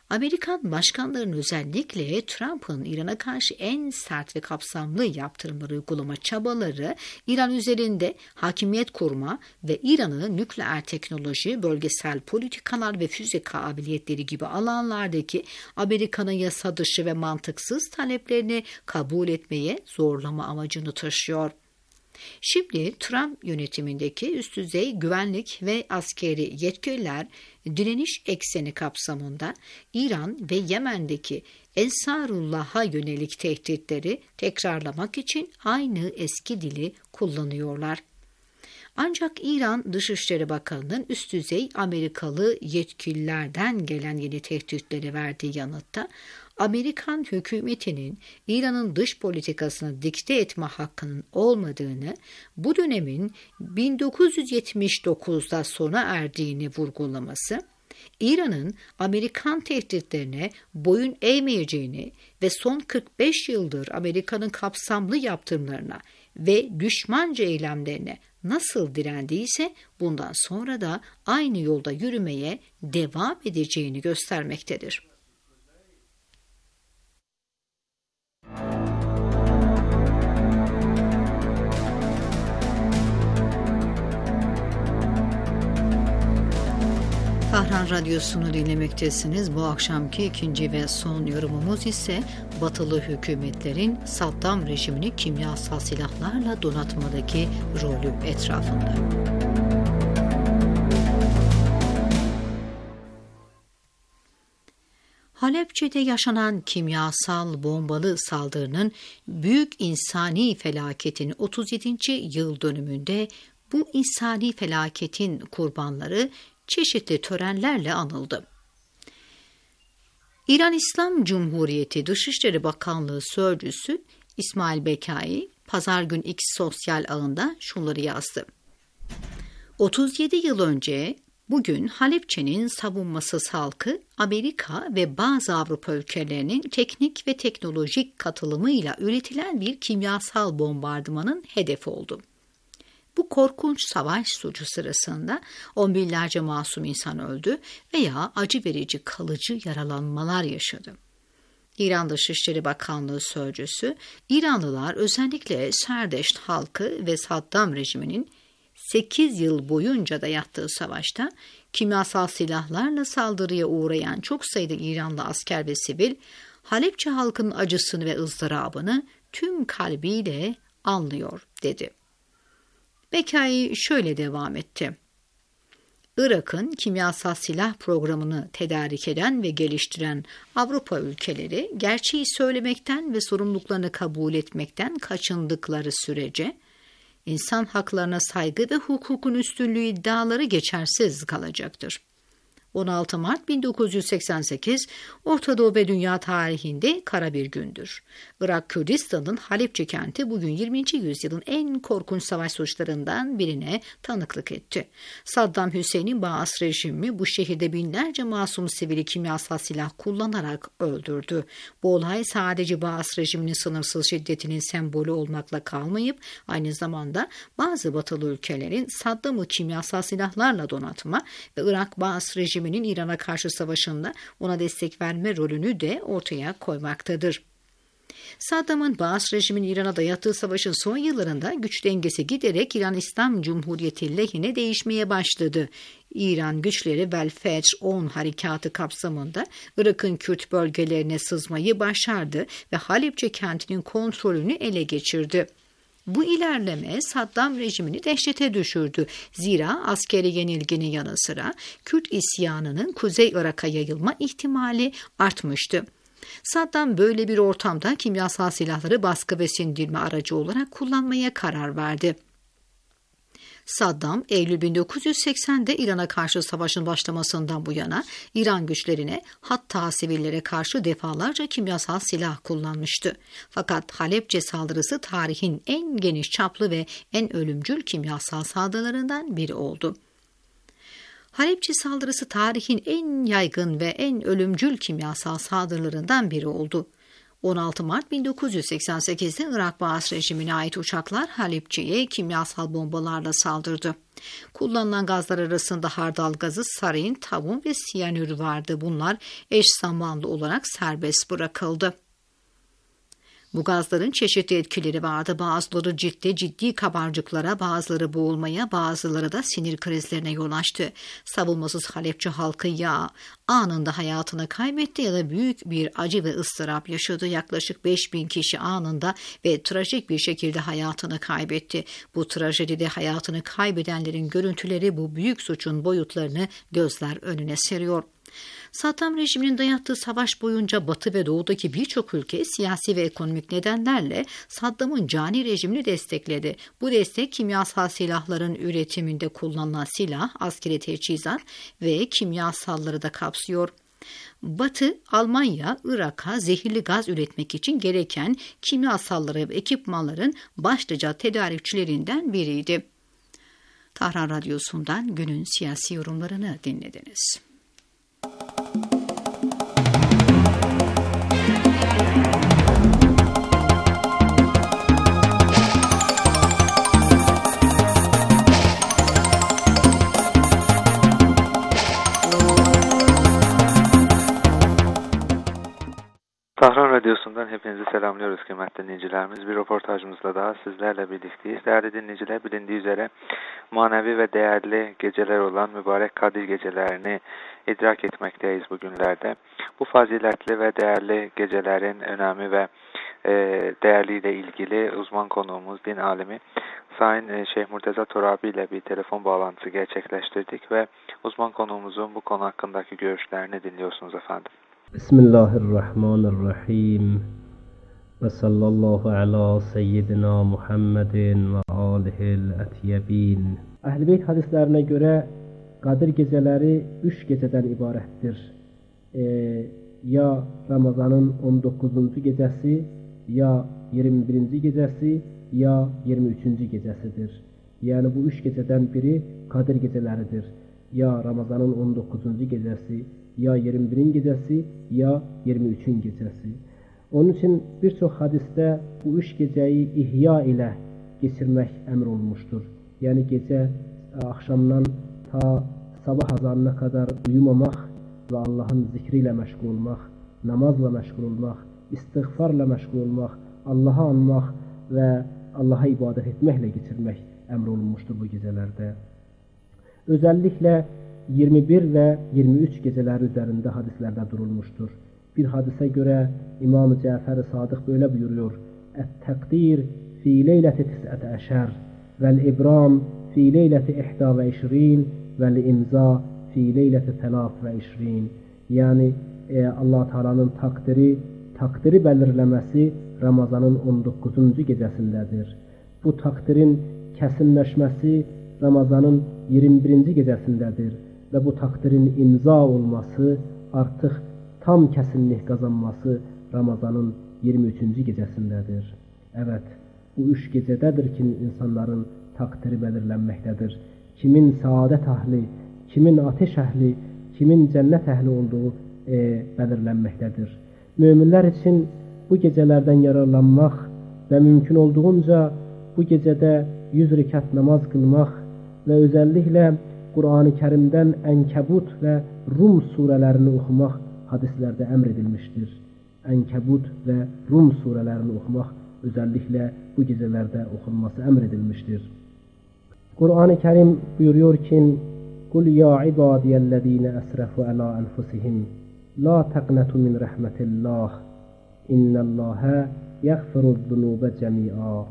Amerikan başkanlarının özellikle Trump'ın İran'a karşı en sert ve kapsamlı yaptırımları uygulama çabaları İran üzerinde hakimiyet kurma ve İran'ı nükleer teknoloji, bölgesel politikalar ve füze kabiliyetleri gibi alanlardaki Amerika'nın yasa dışı ve mantıksız taleplerini kabul etmeye zorlama amacını taşıyor. Şimdi Trump yönetimindeki üst düzey güvenlik ve askeri yetkililer direniş ekseni kapsamında İran ve Yemen'deki Ensarullah'a yönelik tehditleri tekrarlamak için aynı eski dili kullanıyorlar. Ancak İran Dışişleri Bakanı'nın üst düzey Amerikalı yetkililerden gelen yeni tehditleri verdiği yanıtta Amerikan hükümetinin İran'ın dış politikasını dikte etme hakkının olmadığını, bu dönemin bin dokuz yüz yetmiş dokuzda sona erdiğini vurgulaması, İran'ın Amerikan tehditlerine boyun eğmeyeceğini ve son kırk beş yıldır Amerika'nın kapsamlı yaptırımlarına ve düşmanca eylemlerine nasıl direndiyse bundan sonra da aynı yolda yürümeye devam edeceğini göstermektedir. Tahran Radyosu'nu dinlemektesiniz. Bu akşamki ikinci ve son yorumumuz ise Batılı hükümetlerin Saddam rejimini kimyasal silahlarla donatmadaki rolü etrafında. Halepçe'de yaşanan kimyasal bombalı saldırının büyük insani felaketin otuz yedinci yıl dönümünde bu insani felaketin kurbanları çeşitli törenlerle anıldı. İran İslam Cumhuriyeti Dışişleri Bakanlığı Sözcüsü İsmail Bekai, Pazar gün X sosyal ağında şunları yazdı. otuz yedi yıl önce bugün Halepçe'nin savunmasız halkı Amerika ve bazı Avrupa ülkelerinin teknik ve teknolojik katılımıyla üretilen bir kimyasal bombardımanın hedefi oldu. Bu korkunç savaş suçu sırasında on binlerce masum insan öldü veya acı verici kalıcı yaralanmalar yaşadı. İran Dışişleri Bakanlığı Sözcüsü, İranlılar özellikle Serdeşt halkı ve Saddam rejiminin sekiz yıl boyunca da yattığı savaşta kimyasal silahlarla saldırıya uğrayan çok sayıda İranlı asker ve sivil, Halepçe halkının acısını ve ızdırabını tüm kalbiyle anlıyor, dedi. Bekai şöyle devam etti. Irak'ın kimyasal silah programını tedarik eden ve geliştiren Avrupa ülkeleri gerçeği söylemekten ve sorumluluklarını kabul etmekten kaçındıkları sürece insan haklarına saygı ve hukukun üstünlüğü iddiaları geçersiz kalacaktır. on altı Mart bin dokuz yüz seksen sekiz, Orta Doğu ve dünya tarihinde kara bir gündür. Irak Kürdistan'ın Halepçe kenti bugün yirminci yüzyılın en korkunç savaş suçlarından birine tanıklık etti. Saddam Hüseyin'in Baas rejimi bu şehirde binlerce masum sivili kimyasal silah kullanarak öldürdü. Bu olay sadece Baas rejiminin sınırsız şiddetinin sembolü olmakla kalmayıp aynı zamanda bazı batılı ülkelerin Saddam'ı kimyasal silahlarla donatma ve Irak Baas rejimi İran'a karşı savaşında ona destek verme rolünü de ortaya koymaktadır. Saddam'ın Baas rejiminin İran'a dayattığı savaşın son yıllarında güç dengesi giderek İran İslam Cumhuriyeti lehine değişmeye başladı. İran güçleri Vel-Fecr on harekatı kapsamında Irak'ın Kürt bölgelerine sızmayı başardı ve Halepçe kentinin kontrolünü ele geçirdi. Bu ilerleme Saddam rejimini dehşete düşürdü. Zira askeri yenilginin yanı sıra Kürt isyanının Kuzey Irak'a yayılma ihtimali artmıştı. Saddam böyle bir ortamda kimyasal silahları baskı ve sindirme aracı olarak kullanmaya karar verdi. Saddam, Eylül bin dokuz yüz seksende İran'a karşı savaşın başlamasından bu yana İran güçlerine hatta sivillere karşı defalarca kimyasal silah kullanmıştı. Fakat Halepçe saldırısı tarihin en geniş çaplı ve en ölümcül kimyasal saldırılarından biri oldu. Halepçe saldırısı tarihin en yaygın ve en ölümcül kimyasal saldırılarından biri oldu. on altı Mart bin dokuz yüz seksen sekiz'de Irak Baas rejimine ait uçaklar Halepçe'ye kimyasal bombalarla saldırdı. Kullanılan gazlar arasında hardal gazı, sarin, tavun ve siyanür vardı. Bunlar eş zamanlı olarak serbest bırakıldı. Bu gazların çeşitli etkileri vardı. Bazıları ciltte ciddi kabarcıklara, bazıları boğulmaya, bazıları da sinir krizlerine yol açtı. Savunmasız Halepçe halkı ya anında hayatını kaybetti ya da büyük bir acı ve ıstırap yaşadı. Yaklaşık beş bin kişi anında ve trajik bir şekilde hayatını kaybetti. Bu trajedide hayatını kaybedenlerin görüntüleri bu büyük suçun boyutlarını gözler önüne seriyor. Saddam rejiminin dayattığı savaş boyunca Batı ve Doğu'daki birçok ülke siyasi ve ekonomik nedenlerle Saddam'ın cani rejimini destekledi. Bu destek kimyasal silahların üretiminde kullanılan silah, askeri teçhizat ve kimyasalları da kapsıyor. Batı, Almanya, Irak'a zehirli gaz üretmek için gereken kimyasalları ve ekipmanların başlıca tedarikçilerinden biriydi. Tahran Radyosu'ndan günün siyasi yorumlarını dinlediniz. Tahran Radyosu'ndan hepinizi selamlıyoruz kıymetli dinleyicilerimiz. Bir röportajımızla daha sizlerle birlikteyiz. Değerli dinleyiciler, bilindiği üzere manevi ve değerli geceler olan mübarek Kadir gecelerini idrak etmekteyiz bugünlerde. Bu faziletli ve değerli gecelerin önemi ve e, değerliyle ilgili uzman konuğumuz din alimi Sayın e, Şeyh Murteza Torabi ile bir telefon bağlantısı gerçekleştirdik ve uzman konuğumuzun bu konu hakkındaki görüşlerini dinliyorsunuz efendim. Bismillahirrahmanirrahim. Ve sallallahu ala seyyidina Muhammedin ve alihil etyebin. Ehl-i Beyt hadislerine göre Kadir geceleri üç geceden ibarettir. Ee, ya Ramazan'ın on dokuzuncu gecesi, ya yirmi birinci gecesi, ya yirmi üçüncü gecesidir. Yani bu üç geceden biri Kadir geceleridir. Ya Ramazan'ın on dokuzuncu gecesi, ya yirmi birinci gecesi, ya yirmi üçüncü gecesi. Onun için birçok hadiste bu üç geceyi ihya ile geçirmek emrolunmuştur. Yani gece akşamdan ta sabah azanına kadar uyumamak ve Allah'ın zikriyle meşgul olmak, namazla meşgul olmak, istiğfarla meşgul olmak, Allah'ı anmak ve Allah'a ibadet etmekle geçirmek emrolunmuştur bu gecelerde. Özellikle yirmi bir ve yirmi üç geceler üzerinde hadislerde durulmuştur. Bir hadise göre İmam-ı Cafer-i Sadık böyle buyuruyor: "Et-takdir fi leyleti tis'ate eşer vel-ibram fi leyleti ihda ve işrin vel-imza fi leyleti telaf ve işrin." Yani e, Allah Teala'nın takdiri, takdiri belirlemesi Ramazan'ın on dokuzuncu gecesindedir. Bu takdirin kesinleşmesi Ramazan'ın yirmi birinci gecesindedir. Ve bu takdirin imza olması, artık tam kesinlik kazanması Ramazan'ın yirmi üçüncü gecesindedir. Evet, bu üç gecededir ki insanların takdiri belirlenmektedir. Kimin saadet ehli, kimin ateş ehli, kimin cennet ehli olduğu e, belirlenmektedir. Müminler için bu gecelerden yararlanmak ve mümkün olduğunca bu gecede yüz rekat namaz kılmak ve özellikle Kur'an-ı Kerim'den Enkebut ve Rum surelerini okumak hadislerde emredilmiştir. Enkebut ve Rum surelerini okumak özellikle bu gecelerde okunması emredilmiştir. Kur'an-ı Kerim buyuruyor ki: "Kul ya ibadiyellezine esrafu ala enfusihim la taqnatu min rahmetillah innallaha yaghfiru'z-zunuba cemi'a."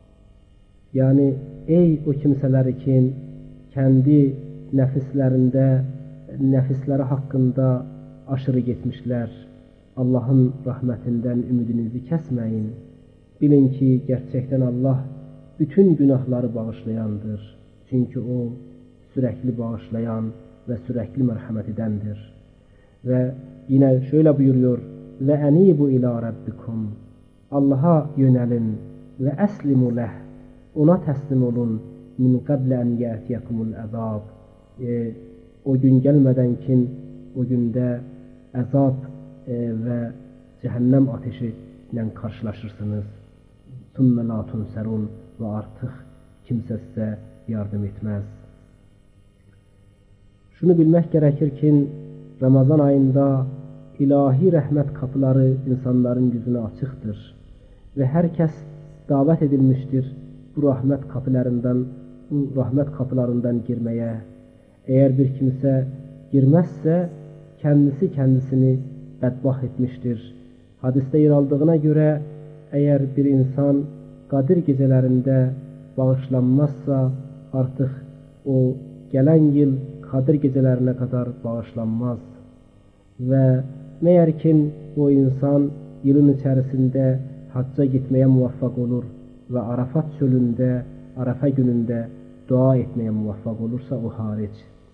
Yani ey o kimseler ki kendi nefislerinde, nefisleri hakkında aşırı gitmişler, Allah'ın rahmetinden ümidinizi kesmeyin. Bilin ki gerçekten Allah bütün günahları bağışlayandır. Çünkü o sürekli bağışlayan ve sürekli merhamet edendir. Ve yine şöyle buyuruyor: "Ve enibu ila rabbikum." Allah'a yönelin ve eslimu leh. Ona teslim olun. Min qabl en ya'tiyakumul azab. E, o gün gelmeden ki o günde azap e, ve cehennem ateşi ilə qarşılaşırsınız. Sümme la tunserun və artıq kimsə sizə yardım etməz. Şunu bilmək gərəkir ki, Ramazan ayında ilahi rəhmət qapıları insanların yüzünə açıqdır və hər kəs davət edilmişdir bu rəhmət qapılarından, bu rəhmət qapılarından girməyə. Əgər bir kimsə girməzsə, kendisi kendisini bədbaxt etmiştir. Hadisdə yer aldığına görə, əgər bir insan Qadir gecələrində bağışlanmazsa, artıq o gələn yıl Qadir gecələrinə kadar bağışlanmaz. Və məyər ki, o insan yılın içərisində hacca gitməyə muvaffaq olur və Arafat çölündə, Arafə günündə dua etməyə muvaffaq olursa, o haric.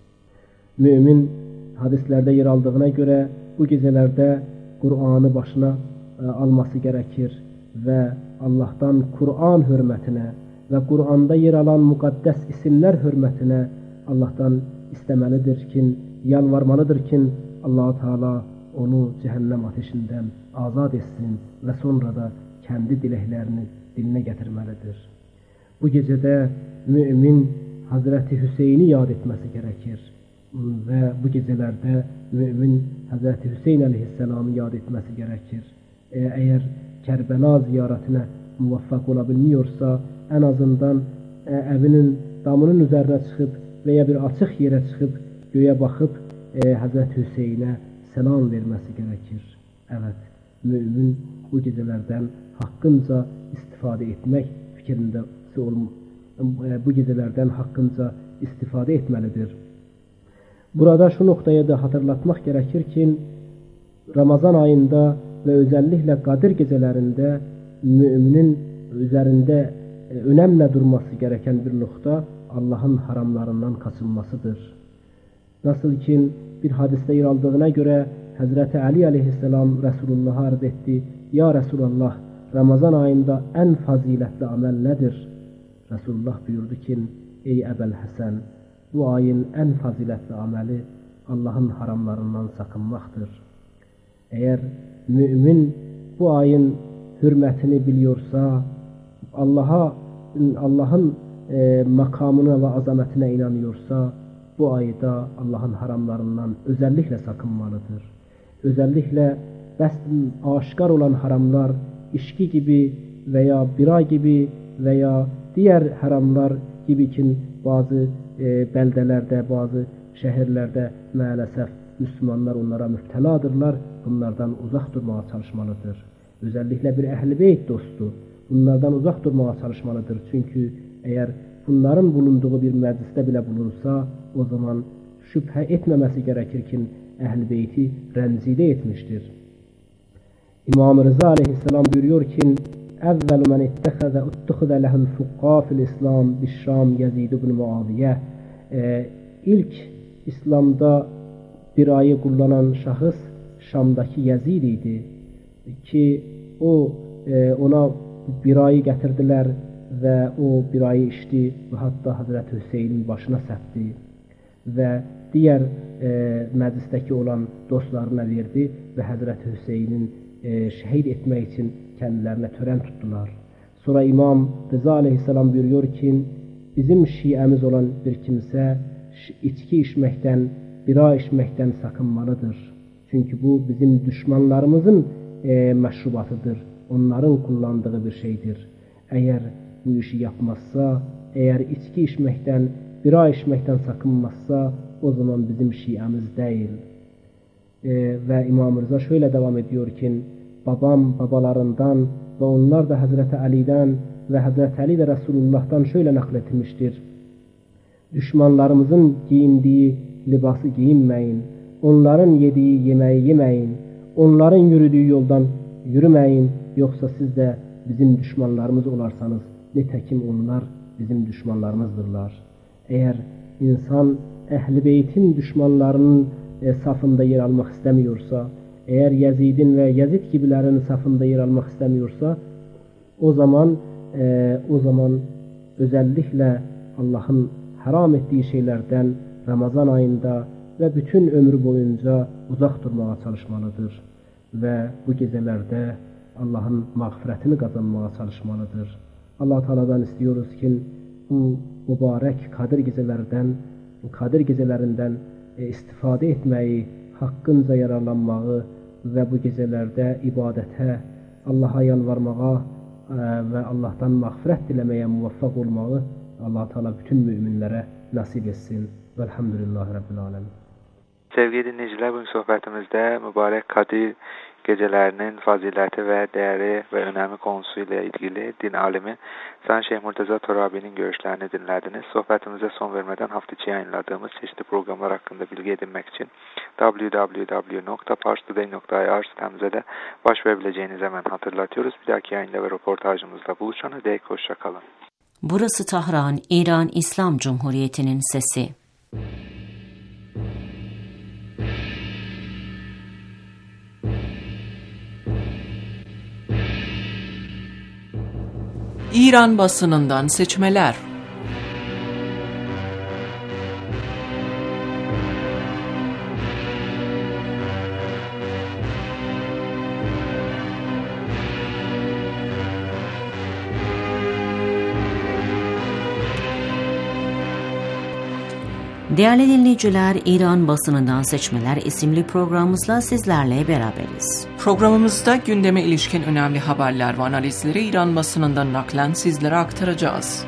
Mümin hadislərdə yer aldığına görə bu gecələrdə Qur'anı başına e, alması gərəkir və Allahdan Qur'an hörmətinə və Qur'anda yer alan müqəddəs isimlər hörmətinə Allahdan istəməlidir ki, yalvarmalıdır ki, Allah-u Teala onu cəhənnəm ateşindən azad etsin və sonra da kendi diləklərini dilinə gətirməlidir. Bu gecədə mümin Hazreti Hüseyni yad etməsi gərəkir və bu gecələrdə mümin Hazreti Hüseyn əleyhisselamı yad etməsi gərəkir. E, əgər Kərbəla ziyarətinə muvaffaq ola bilmiyorsa, ən azından e, evinin damının üzərinə çıxıb və ya bir açıq yerə çıxıb göyə baxıb e, Hazreti Hüseynə selam verməsi gərəkir. Evet, mümin bu gecələrdən haqqınca istifadə etmək fikrində olmalı. Bu gecələrdən haqqınca istifadə etməlidir. Burada şu noktaya da hatırlatmaq gərəkir ki, Ramazan ayında və özəlliklə Qadir gecələrində müminin üzərində önəmlə durması gereken bir nokta Allah'ın haramlarından kaçınmasıdır. Nasıl ki bir hadiste yer aldığına göre Hazreti Ali aleyhisselam Resulullah'a arz etti. Ya Resulullah, Ramazan ayında en faziletli amel nedir? Resulullah buyurdu ki, ey Ebel Hasan, bu ayın en faziletli ameli Allah'ın haramlarından sakınmaktır. Eğer mümin bu ayın hürmetini biliyorsa, Allah'a Allah'ın e, makamına ve azametine inanıyorsa, bu ayda Allah'ın haramlarından özellikle sakınmalıdır. Özellikle bəs aşikar olan haramlar, içki gibi veya bira gibi veya diğer haramlar gibi ki bazı e, beldelerde, bazı şehirlerde maalesef Müslümanlar onlara müpteladırlar. Bunlardan uzak durmaya çalışmalıdır. Özellikle bir Ehl-i Beyt dostu bunlardan uzak durmaya çalışmalıdır. Çünkü eğer bunların bulunduğu bir mecliste bile bulunsa, o zaman şüphe etmemesi gerekir ki Ehl-i Beyti rencide etmiştir. İmam Rıza aleyhisselam buyuruyor ki, evvelu men itteheze uttuhze lehul fukka fil İslam bişşam Yazid ibn Muaviye. Ee, ilk İslam'da bir ayı kullanan şahıs Şam'daki Yazid idi ki o e, ona bir ayı getirdiler ve o bir ayı içti ve hatta Hazreti Hüseyin'in başına səpdi ve diğer e, meclisteki olan dostlarına verdi ve Hazreti Hüseyin'in e, şehit etmek için kendilerine tören tuttular. Sonra İmam Rıza aleyhisselam buyuruyor ki, bizim şiemiz olan bir kimse içki içmekten, bira içmekten sakınmalıdır. Çünkü bu bizim düşmanlarımızın e, meşrubatıdır. Onların kullandığı bir şeydir. Eğer bu işi yapmazsa, eğer içki içmekten, bira içmekten sakınmazsa, o zaman bizim şiemiz değil. E, ve İmam Rıza şöyle devam ediyor ki, babam babalarından ve onlar da Hazreti Ali'den ve Hazreti Ali de Resulullah'tan şöyle nakletmiştir. Düşmanlarımızın giyindiği libası giyinmeyin, onların yediği yemeği yemeyin, onların yürüdüğü yoldan yürümeyin, yoksa siz de bizim düşmanlarımız olarsanız, nitekim onlar bizim düşmanlarımızdırlar. Eğer insan Ehl-i Beyt'in düşmanlarının e, safında yer almak istemiyorsa, eğer Yazid'in ve Yazid gibilerin safında yer almak istemiyorsa, o zaman e, o zaman özellikle Allah'ın haram ettiği şeylerden Ramazan ayında ve bütün ömrü boyunca uzak durmaya çalışmalıdır. Ve bu gecelerde Allah'ın mağfiretini kazanmaya çalışmalıdır. Allah Teala'dan istiyoruz ki bu mübarek Kadir gecelerden, Kadir gecelerinden istifade etmeyi, hakkınca yararlanmayı ve bu gecelerde ibadete, Allah'a yalvarmağa ve Allah'tan mağfiret dilemeye muvaffak olmayı Allah Teala bütün müminlere nasip etsin. Velhamdülillahi Rabbil Alemin. Sevgili dinleyiciler, bugün sohbetimizde mübarek Kadir gecelerinin fazileti ve değeri ve önemi konusuyla ilgili din alimi Sayın Şeyh Murtaza Torabi'nin görüşlerini dinlediniz. Sohbetimize son vermeden hafta içi yayınladığımız çeşitli programlar hakkında bilgi edinmek için double-u double-u double-u nokta pars today nokta i r sitemize de başvurabileceğinizi hemen hatırlatıyoruz. Bir dahaki yayında ve röportajımızda buluşana dek hoşça kalın. Burası Tahran, İran İslam Cumhuriyeti'nin sesi. İran basınından seçmeler. Değerli dinleyiciler, İran basınından seçmeler isimli programımızla sizlerle beraberiz. Programımızda gündeme ilişkin önemli haberler ve analizleri İran basınından naklen sizlere aktaracağız.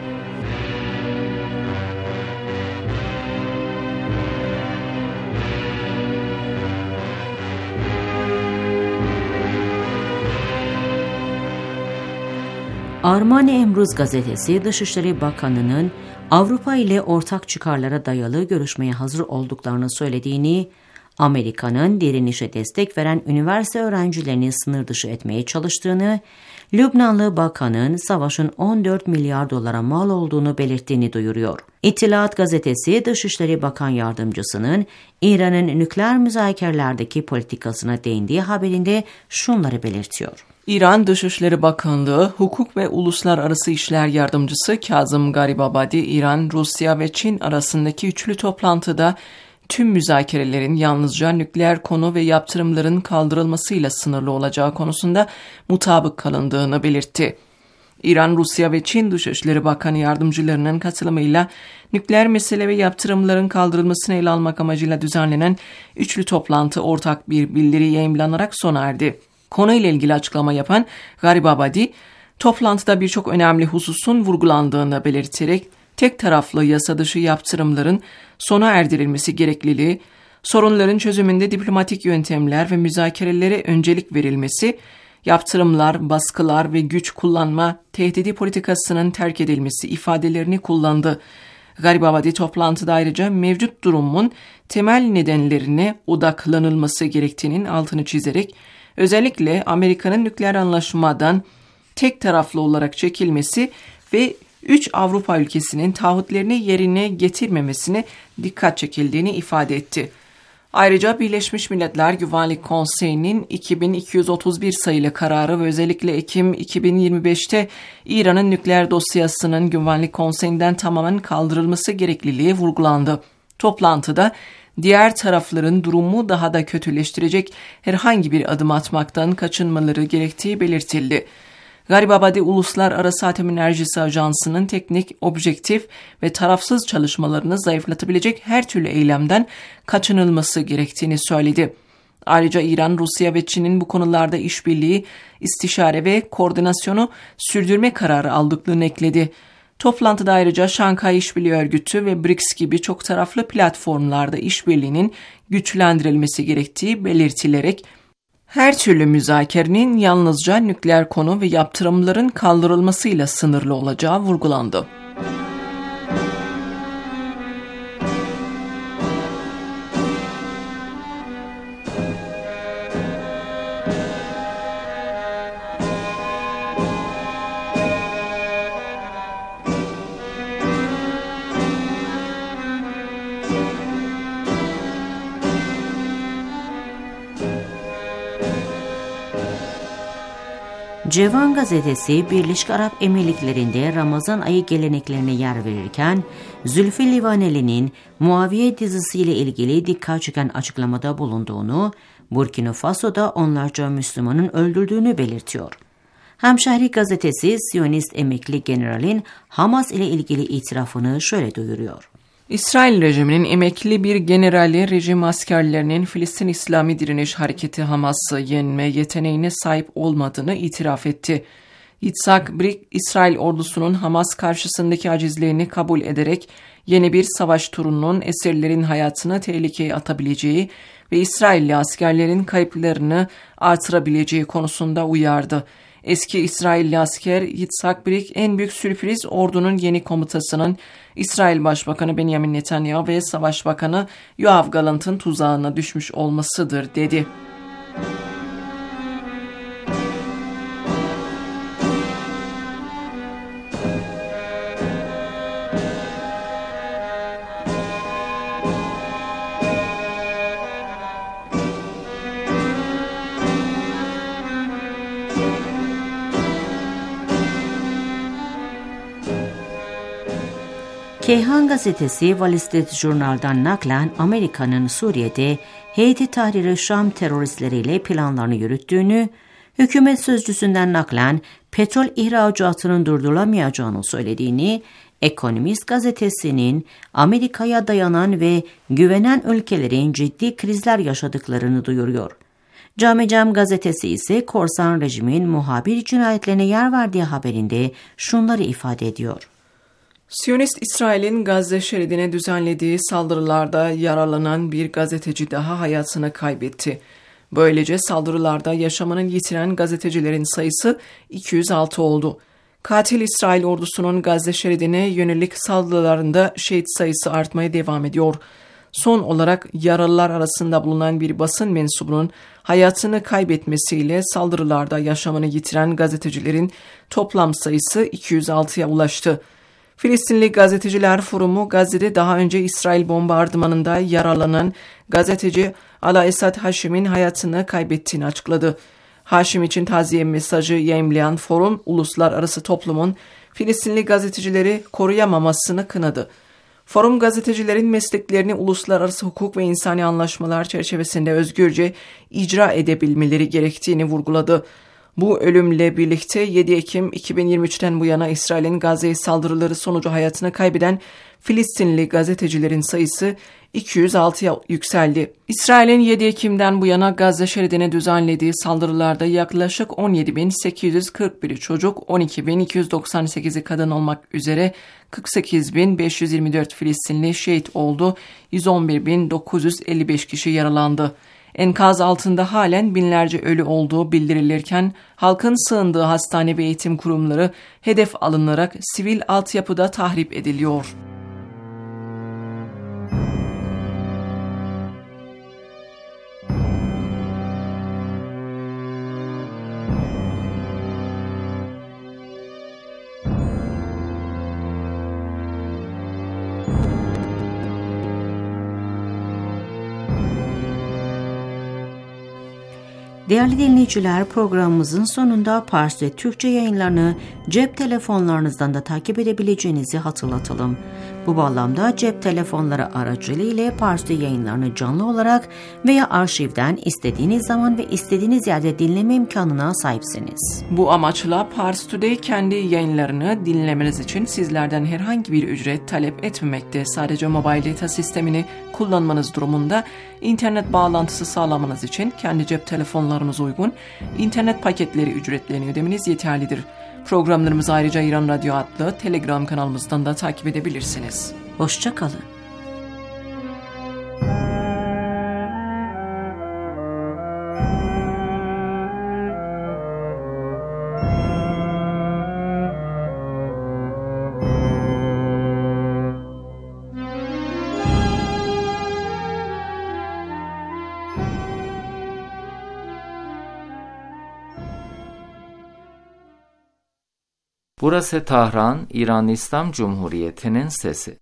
Armani Emruz gazetesi Dışişleri Bakanı'nın Avrupa ile ortak çıkarlara dayalı görüşmeye hazır olduklarını söylediğini, Amerika'nın direnişe destek veren üniversite öğrencilerini sınır dışı etmeye çalıştığını, Lübnanlı bakanın savaşın on dört milyar dolara mal olduğunu belirttiğini duyuruyor. İttihat gazetesi Dışişleri Bakan Yardımcısının İran'ın nükleer müzakerelerdeki politikasına değindiği haberinde şunları belirtiyor. İran Dışişleri Bakanlığı Hukuk ve Uluslararası İşler Yardımcısı Kazım Garibabadi, İran, Rusya ve Çin arasındaki üçlü toplantıda tüm müzakerelerin yalnızca nükleer konu ve yaptırımların kaldırılmasıyla sınırlı olacağı konusunda mutabık kalındığını belirtti. İran, Rusya ve Çin Dışişleri Bakanı Yardımcılarının katılımıyla nükleer mesele ve yaptırımların kaldırılmasını ele almak amacıyla düzenlenen üçlü toplantı ortak bir bildiri yayımlanarak sona erdi. Konuyla ilgili açıklama yapan Garibabadi, toplantıda birçok önemli hususun vurgulandığını belirterek tek taraflı yasa dışı yaptırımların sona erdirilmesi gerekliliği, sorunların çözümünde diplomatik yöntemler ve müzakerelere öncelik verilmesi, yaptırımlar, baskılar ve güç kullanma tehdidi politikasının terk edilmesi ifadelerini kullandı. Garibabadi toplantıda ayrıca mevcut durumun temel nedenlerine odaklanılması gerektiğinin altını çizerek, özellikle Amerika'nın nükleer anlaşmadan tek taraflı olarak çekilmesi ve üç Avrupa ülkesinin taahhütlerini yerine getirmemesine dikkat çekildiğini ifade etti. Ayrıca Birleşmiş Milletler Güvenlik Konseyi'nin iki bin iki yüz otuz bir sayılı kararı ve özellikle Ekim iki bin yirmi beşte İran'ın nükleer dosyasının Güvenlik Konseyi'nden tamamen kaldırılması gerekliliği vurgulandı. Toplantıda diğer tarafların durumu daha da kötüleştirecek herhangi bir adım atmaktan kaçınmaları gerektiği belirtildi. Garibabadi, Uluslararası Atom Enerjisi Ajansı'nın teknik, objektif ve tarafsız çalışmalarını zayıflatabilecek her türlü eylemden kaçınılması gerektiğini söyledi. Ayrıca İran, Rusya ve Çin'in bu konularda işbirliği, istişare ve koordinasyonu sürdürme kararı aldıklarını ekledi. Toplantıda ayrıca Şanghay İşbirliği Örgütü ve B R I C S gibi çok taraflı platformlarda işbirliğinin güçlendirilmesi gerektiği belirtilerek, her türlü müzakerenin yalnızca nükleer konu ve yaptırımların kaldırılmasıyla sınırlı olacağı vurgulandı. Cevan gazetesi Birleşik Arap Emirlikleri'nde Ramazan ayı geleneklerine yer verirken Zülfü Livaneli'nin Muaviye dizisiyle ilgili dikkat çeken açıklamada bulunduğunu, Burkina Faso'da onlarca Müslümanın öldürdüğünü belirtiyor. Hemşehri gazetesi Siyonist emekli generalin Hamas ile ilgili itirafını şöyle duyuruyor. İsrail rejiminin emekli bir generali rejim askerlerinin Filistin İslami Direniş Hareketi Hamas'ı yenme yeteneğine sahip olmadığını itiraf etti. Yitzhak Brik, İsrail ordusunun Hamas karşısındaki acizliğini kabul ederek yeni bir savaş turunun esirlerin hayatını tehlikeye atabileceği ve İsrailli askerlerin kayıplarını artırabileceği konusunda uyardı. Eski İsrailli asker Yitzhak Brik, en büyük sürpriz ordunun yeni komutasının İsrail Başbakanı Benjamin Netanyahu ve Savaş Bakanı Yoav Gallant'ın tuzağına düşmüş olmasıdır dedi. Keyhan gazetesi Wall Street Journal'dan naklen Amerika'nın Suriye'de Heyeti Tahrir-i Şam teröristleriyle planlarını yürüttüğünü, hükümet sözcüsünden naklen petrol ihracatının durdurulamayacağını söylediğini, Ekonomist gazetesinin Amerika'ya dayanan ve güvenen ülkelerin ciddi krizler yaşadıklarını duyuruyor. Camecam gazetesi ise korsan rejimin muhabir cinayetlerine yer verdiği haberinde şunları ifade ediyor. Siyonist İsrail'in Gazze şeridine düzenlediği saldırılarda yaralanan bir gazeteci daha hayatını kaybetti. Böylece saldırılarda yaşamını yitiren gazetecilerin sayısı iki yüz altı oldu. Katil İsrail ordusunun Gazze şeridine yönelik saldırılarında şehit sayısı artmaya devam ediyor. Son olarak yaralılar arasında bulunan bir basın mensubunun hayatını kaybetmesiyle saldırılarda yaşamını yitiren gazetecilerin toplam sayısı iki yüz altıya ulaştı. Filistinli Gazeteciler Forumu, Gazze'de daha önce İsrail bombardımanında yaralanan gazeteci Ala Esad Haşim'in hayatını kaybettiğini açıkladı. Haşim için taziye mesajı yayımlayan forum, uluslararası toplumun Filistinli gazetecileri koruyamamasını kınadı. Forum, gazetecilerin mesleklerini uluslararası hukuk ve insani anlaşmalar çerçevesinde özgürce icra edebilmeleri gerektiğini vurguladı. Bu ölümle birlikte yedi Ekim iki bin yirmi üçten bu yana İsrail'in Gazze'ye saldırıları sonucu hayatını kaybeden Filistinli gazetecilerin sayısı iki yüz altıya yükseldi. İsrail'in yedi Ekim'den bu yana Gazze şeridine düzenlediği saldırılarda yaklaşık on yedi bin sekiz yüz kırk biri çocuk, on iki bin iki yüz doksan sekizi kadın olmak üzere kırk sekiz bin beş yüz yirmi dört Filistinli şehit oldu, yüz on bir bin dokuz yüz elli beş kişi yaralandı. Enkaz altında halen binlerce ölü olduğu bildirilirken halkın sığındığı hastane ve eğitim kurumları hedef alınarak sivil altyapıda tahrip ediliyor. Değerli dinleyiciler, programımızın sonunda Pars ve Türkçe yayınlarını cep telefonlarınızdan da takip edebileceğinizi hatırlatalım. Bu bağlamda cep telefonları aracılığıyla Pars yayınlarını canlı olarak veya arşivden istediğiniz zaman ve istediğiniz yerde dinleme imkanına sahipsiniz. Bu amaçla Pars Today kendi yayınlarını dinlemeniz için sizlerden herhangi bir ücret talep etmemekte. Sadece mobil data sistemini kullanmanız durumunda internet bağlantısı sağlamanız için kendi cep telefonlarınıza uygun internet paketleri ücretlerini ödemeniz yeterlidir. Programlarımızı ayrıca İran Radyo adlı Telegram kanalımızdan da takip edebilirsiniz. Hoşça kalın. Burası Tahran, İran İslam Cumhuriyeti'nin sesi.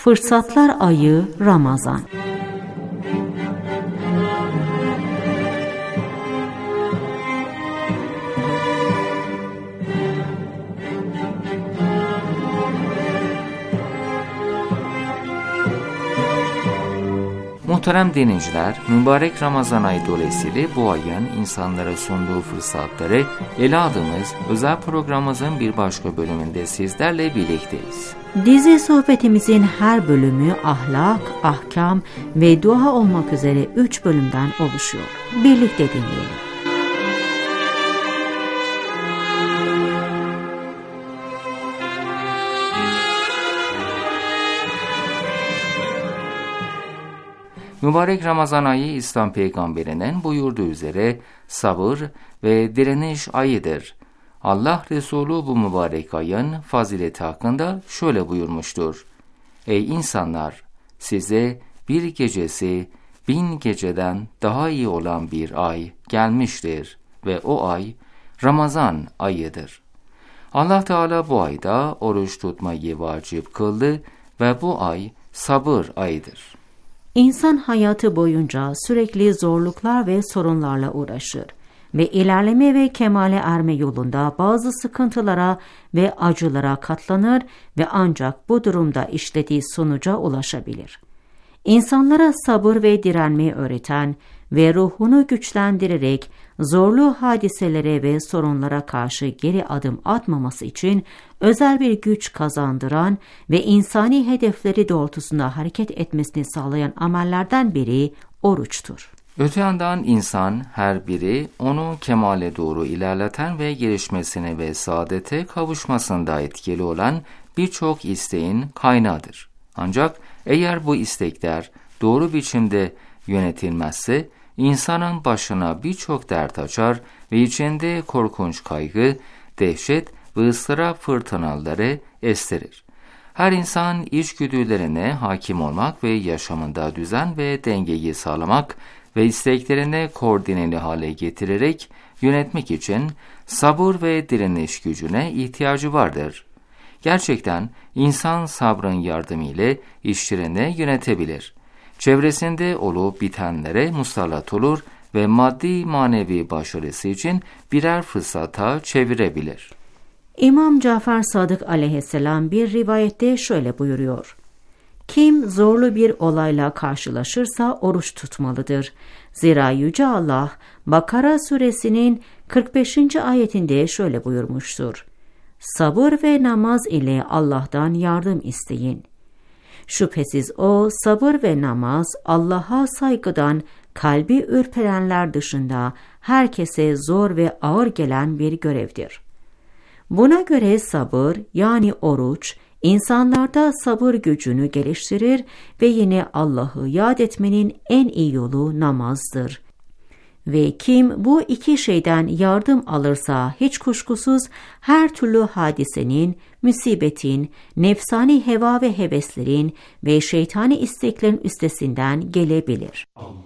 Fırsatlar Ayı Ramazan. Muhterem dinleyiciler, mübarek Ramazan ayı dolayısıyla bu ayın insanlara sunduğu fırsatları ele aldığımız özel programımızın bir başka bölümünde sizlerle birlikteyiz. Dizi sohbetimizin her bölümü ahlak, ahkam ve dua olmak üzere üç bölümden oluşuyor. Birlikte dinleyelim. Mübarek Ramazan ayı İslam peygamberinin buyurduğu üzere sabır ve direniş ayıdır. Allah Resulü bu mübarek ayın fazileti hakkında şöyle buyurmuştur. Ey insanlar! Size bir gecesi bin geceden daha iyi olan bir ay gelmiştir ve o ay Ramazan ayıdır. Allah Teala bu ayda oruç tutmayı vacip kıldı ve bu ay sabır ayıdır. İnsan hayatı boyunca sürekli zorluklar ve sorunlarla uğraşır ve ilerleme ve kemale erme yolunda bazı sıkıntılara ve acılara katlanır ve ancak bu durumda işlediği sonuca ulaşabilir. İnsanlara sabır ve direnmeyi öğreten ve ruhunu güçlendirerek zorlu hadiselere ve sorunlara karşı geri adım atmaması için özel bir güç kazandıran ve insani hedefleri doğrultusunda hareket etmesini sağlayan amellerden biri oruçtur. Öte yandan insan her biri onu kemale doğru ilerleten ve gelişmesine ve saadete kavuşmasında etkili olan birçok isteğin kaynağıdır. Ancak eğer bu istekler doğru biçimde yönetilmezse insanın başına birçok dert açar ve içinde korkunç kaygı, dehşet ve ıstırap fırtınaları estirir. Her insan içgüdülerine hakim olmak ve yaşamında düzen ve dengeyi sağlamak ve isteklerini koordineli hale getirerek yönetmek için sabır ve direniş gücüne ihtiyacı vardır. Gerçekten insan sabrın yardımıyla işlerini yönetebilir. Çevresinde olup bitenlere musallat olur ve maddi manevi başarısı için birer fırsata çevirebilir. İmam Cafer Sadık aleyhisselam bir rivayette şöyle buyuruyor. Kim zorlu bir olayla karşılaşırsa oruç tutmalıdır. Zira Yüce Allah Bakara suresinin kırk beşinci ayetinde şöyle buyurmuştur. Sabır ve namaz ile Allah'tan yardım isteyin. Şüphesiz o sabır ve namaz Allah'a saygıdan kalbi ürperenler dışında herkese zor ve ağır gelen bir görevdir. Buna göre sabır yani oruç insanlarda sabır gücünü geliştirir ve yine Allah'ı yad etmenin en iyi yolu namazdır. Ve kim bu iki şeyden yardım alırsa hiç kuşkusuz her türlü hadisenin, musibetin, nefsani heva ve heveslerin ve şeytani isteklerin üstesinden gelebilir.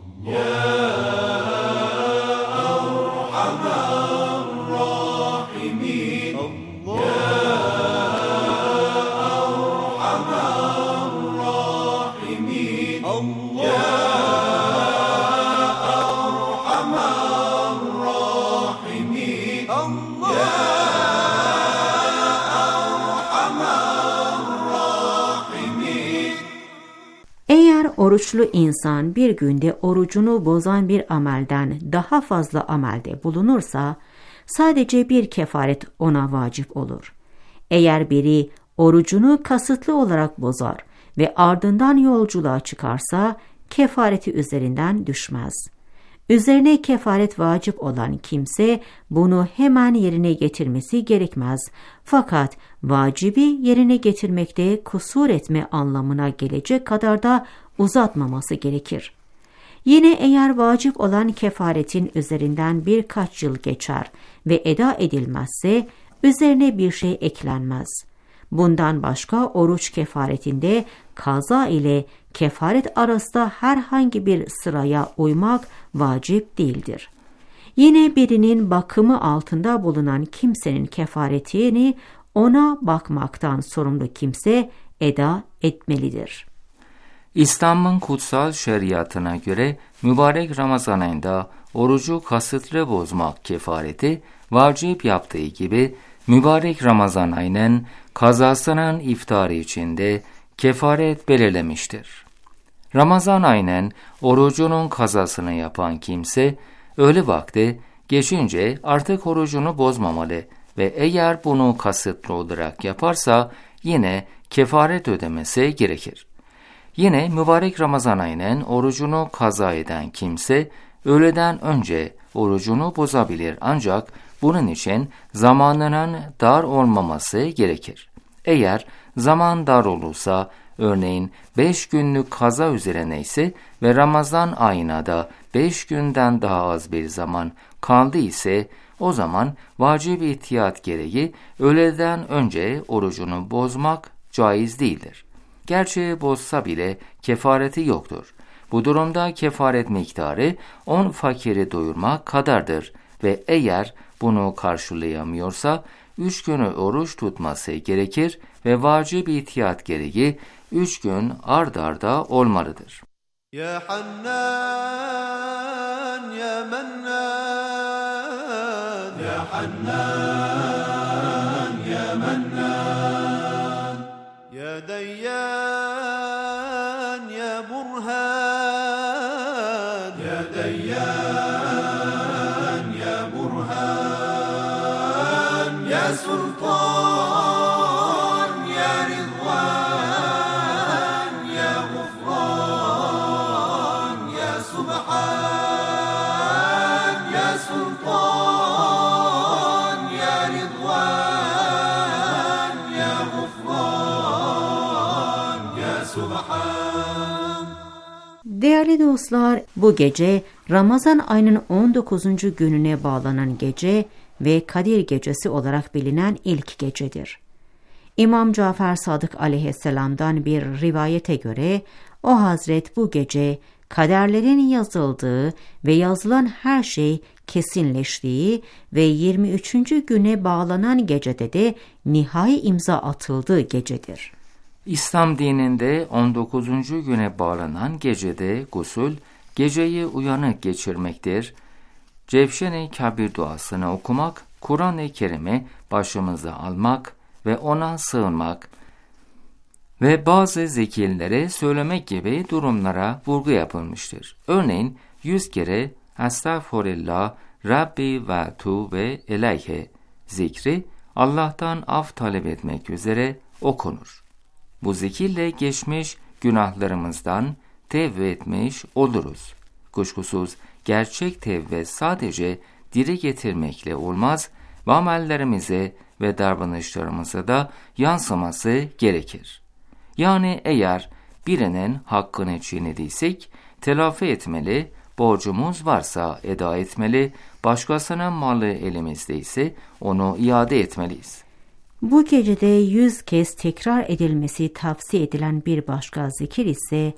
Eğer oruçlu insan bir günde orucunu bozan bir amelden daha fazla amelde bulunursa, sadece bir kefaret ona vacip olur. Eğer biri orucunu kasıtlı olarak bozar ve ardından yolculuğa çıkarsa, kefareti üzerinden düşmez. Üzerine kefaret vacip olan kimse bunu hemen yerine getirmesi gerekmez. Fakat vacibi yerine getirmekte kusur etme anlamına gelecek kadar da uzatmaması gerekir. Yine eğer vacip olan kefaretin üzerinden birkaç yıl geçer ve eda edilmezse üzerine bir şey eklenmez. Bundan başka oruç kefaretinde kaza ile kefaret arasında herhangi bir sıraya uymak vacip değildir. Yine birinin bakımı altında bulunan kimsenin kefaretini ona bakmaktan sorumlu kimse eda etmelidir. İslam'ın kutsal şeriatına göre mübarek Ramazan ayında orucu kasıtlı bozmak kefareti vacip yaptığı gibi mübarek Ramazan ayının kazasının iftarı içinde kefaret belirlemiştir. Ramazan ayının orucunun kazasını yapan kimse öğle vakti geçince artık orucunu bozmamalı ve eğer bunu kasıtlı olarak yaparsa yine kefaret ödemesi gerekir. Yine mübarek Ramazan ayının orucunu kaza eden kimse öğleden önce orucunu bozabilir ancak bunun için zamanının dar olmaması gerekir. Eğer zaman dar olursa, örneğin beş günlük kaza üzerine ise ve Ramazan ayına da beş günden daha az bir zaman kaldı ise o zaman vacip ihtiyat gereği öğleden önce orucunu bozmak caiz değildir. Gerçi bozsa bile kefareti yoktur. Bu durumda kefaret miktarı on fakiri doyurmak kadardır ve eğer bunu karşılayamıyorsa üç günü oruç tutması gerekir ve vacip ihtiyat gereği üç gün ard arda olmalıdır. Ya Hannan, ya Mennan, ya Hannan, ya Mennan, ya Deyyan, ya Burhan, ya Deyyan, ya Burhan, ya Sultan, ya Ridvan, ya Gufran, ya Subhan, ya Sultan, ya Ridvan, ya Gufran, ya Subhan. Değerli dostlar, bu gece Ramazan ayının on dokuzuncu gününe bağlanan gece ve Kadir Gecesi olarak bilinen ilk gecedir. İmam Cafer Sadık aleyhisselam'dan bir rivayete göre o hazret bu gece kaderlerin yazıldığı ve yazılan her şey kesinleştiği ve yirmi üçüncü güne bağlanan gecede de nihai imza atıldığı gecedir. İslam dininde on dokuzuncu güne bağlanan gecede gusül, geceyi uyanık geçirmektir. Cevşen-i Kabir duasını okumak, Kur'an-ı Kerim'i başımıza almak ve ona sığınmak ve bazı zikirleri söylemek gibi durumlara vurgu yapılmıştır. Örneğin yüz kere Estağfurullah, Rabbi ve tu ve eleyhe zikri Allah'tan af talep etmek üzere okunur. Bu zikirle geçmiş günahlarımızdan tevbe etmiş oluruz. Kuşkusuz gerçek tevbe sadece dile getirmekle olmaz ve amellerimize ve davranışlarımıza da yansıması gerekir. Yani eğer birinin hakkını çiğnediysek telafi etmeli, borcumuz varsa eda etmeli, başkasının malı elimizdeyse onu iade etmeliyiz. Bu gecede yüz kez tekrar edilmesi tavsiye edilen bir başka zikir ise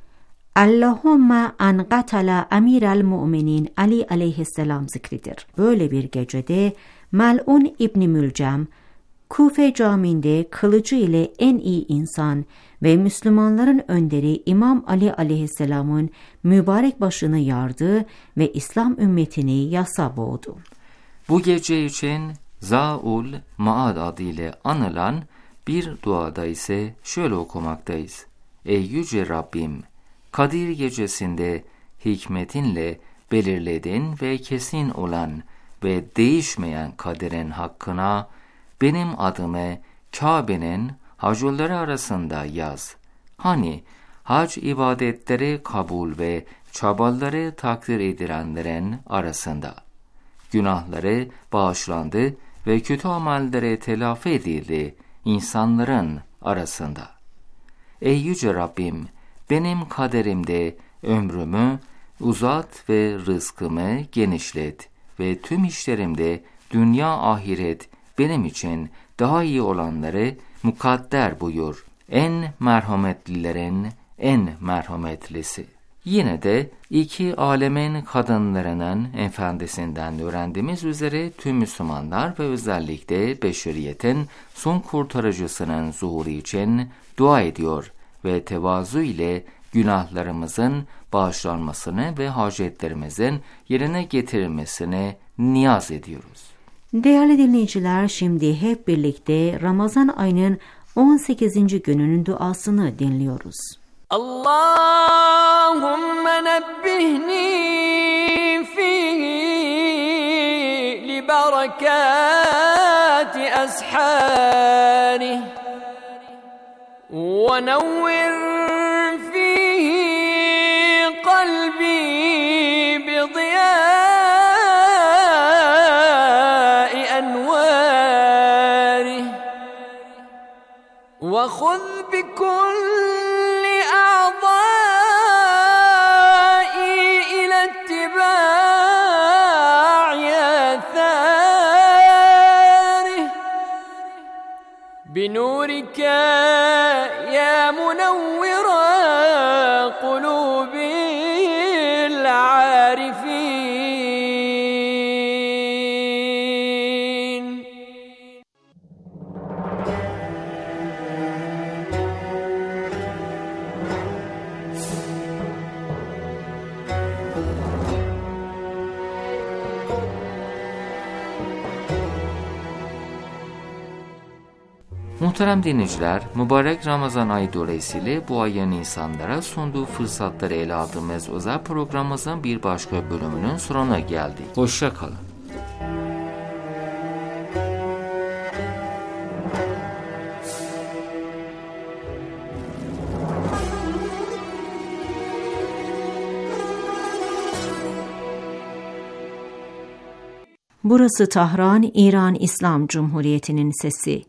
Allahümme an qatala amiral mu'minin Ali aleyhisselam zikridir. Böyle bir gecede Mel'un İbni Mülcem, Kufe Camii'nde kılıcı ile en iyi insan ve Müslümanların önderi İmam Ali aleyhisselamın mübarek başını yardı ve İslam ümmetini yasa boğdu. Bu gece için Zaul Maad adıyla anılan bir duada ise şöyle okumaktayız. Ey yüce Rabbim! Kadir gecesinde hikmetinle belirledin ve kesin olan ve değişmeyen kaderin hakkına benim adımı Kabe'nin hacıları arasında yaz. Hani hac ibadetleri kabul ve çabaları takdir edilenlerin arasında. Günahları bağışlandı ve kötü amelleri telafi edildi insanların arasında. Ey yüce Rabbim! Benim kaderimde ömrümü uzat ve rızkımı genişlet ve tüm işlerimde dünya ahiret benim için daha iyi olanları mukadder buyur. En merhametlilerin en merhametlisi. Yine de iki alemin kadınlarının efendisinden öğrendiğimiz üzere tüm Müslümanlar ve özellikle beşeriyetin son kurtarıcısının zuhuru için dua ediyor ve tevazu ile günahlarımızın bağışlanmasını ve hacetlerimizin yerine getirilmesini niyaz ediyoruz. Değerli dinleyiciler, şimdi hep birlikte Ramazan ayının on sekizinci gününün duasını dinliyoruz. Allahümme nebbihni fihi li berekati ashari ve nevvir fihi kalbi bi diyai envari ve khuz bi kulli a'dai ila ittiba'i athari bi nurika ya munawwira qulubil arifin. Muhterem dinleyiciler, mübarek Ramazan ayı dolayısıyla bu ayın insanlara sunduğu fırsatları ele aldığımız özel programımızın bir başka bölümünün sonuna geldik. Hoşça kalın. Burası Tahran, İran İslam Cumhuriyeti'nin sesi.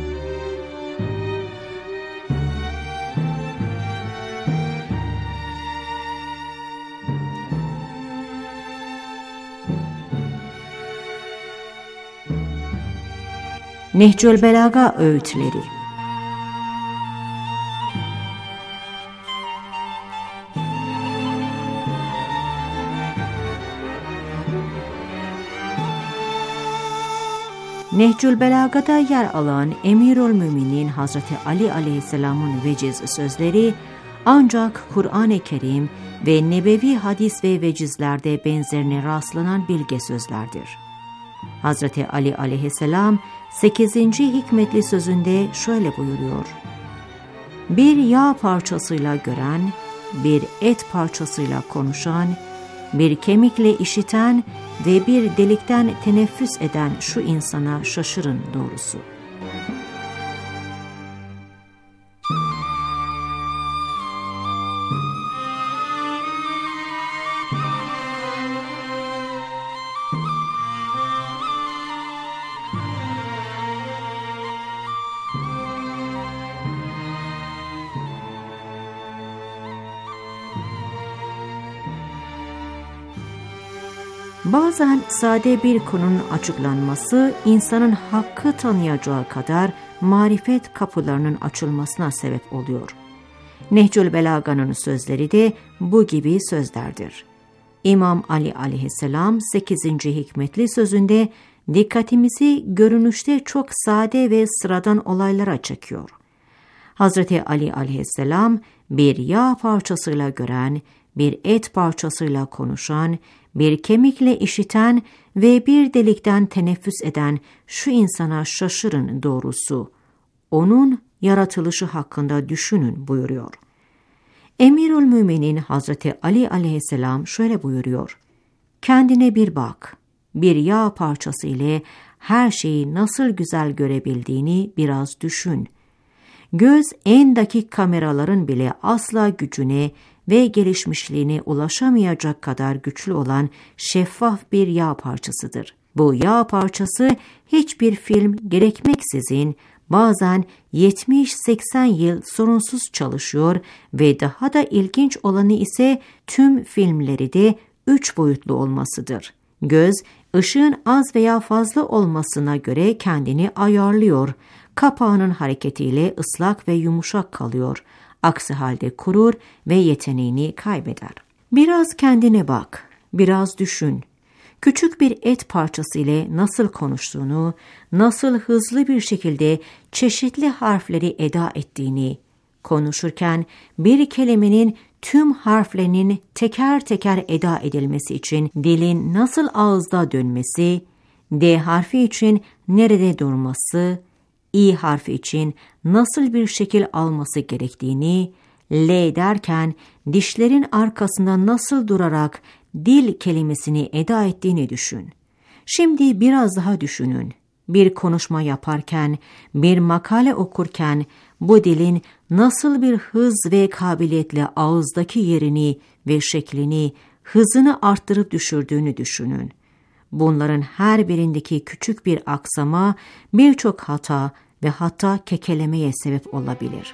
Nehcül Belaga öğütleri. Nehcül Belaga'da yer alan Emirülmüminin Hazreti Ali Aleyhisselam'ın veciz sözleri ancak Kur'an-ı Kerim ve nebevi hadis ve vecizlerde benzerine rastlanan bilge sözlerdir. Hazreti Ali Aleyhisselam sekizinci hikmetli sözünde şöyle buyuruyor: Bir yağ parçasıyla gören, bir et parçasıyla konuşan, bir kemikle işiten ve bir delikten teneffüs eden şu insana şaşırın doğrusu. Bazen sade bir konunun açıklanması, insanın hakkı tanıyacağı kadar marifet kapılarının açılmasına sebep oluyor. Nehcül Belaga'nın sözleri de bu gibi sözlerdir. İmam Ali Aleyhisselam sekizinci hikmetli sözünde dikkatimizi görünüşte çok sade ve sıradan olaylara çekiyor. Hazreti Ali Aleyhisselam bir yağ parçasıyla gören, bir et parçasıyla konuşan, bir kemikle işiten ve bir delikten teneffüs eden şu insana şaşırın doğrusu. Onun yaratılışı hakkında düşünün buyuruyor. Emirülmüminin Hazreti Ali Aleyhisselam şöyle buyuruyor: Kendine bir bak, bir yağ parçası ile her şeyi nasıl güzel görebildiğini biraz düşün. Göz en dakik kameraların bile asla gücüne ve gelişmişliğine ulaşamayacak kadar güçlü olan şeffaf bir yağ parçasıdır. Bu yağ parçası hiçbir film gerekmeksizin bazen yetmiş seksen yıl sorunsuz çalışıyor ve daha da ilginç olanı ise tüm filmleri de üç boyutlu olmasıdır. Göz, ışığın az veya fazla olmasına göre kendini ayarlıyor. Kapağının hareketiyle ıslak ve yumuşak kalıyor. Aksi halde kurur ve yeteneğini kaybeder. Biraz kendine bak, biraz düşün. Küçük bir et parçası ile nasıl konuştuğunu, nasıl hızlı bir şekilde çeşitli harfleri eda ettiğini, konuşurken bir kelimenin tüm harflerinin teker teker eda edilmesi için dilin nasıl ağızda dönmesi, D harfi için nerede durması, İ harfi için nasıl bir şekil alması gerektiğini, L derken dişlerin arkasında nasıl durarak dil kelimesini eda ettiğini düşün. Şimdi biraz daha düşünün. Bir konuşma yaparken, bir makale okurken bu dilin nasıl bir hız ve kabiliyetle ağızdaki yerini ve şeklini, hızını arttırıp düşürdüğünü düşünün. Bunların her birindeki küçük bir aksama birçok hata ve hatta kekelemeye sebep olabilir.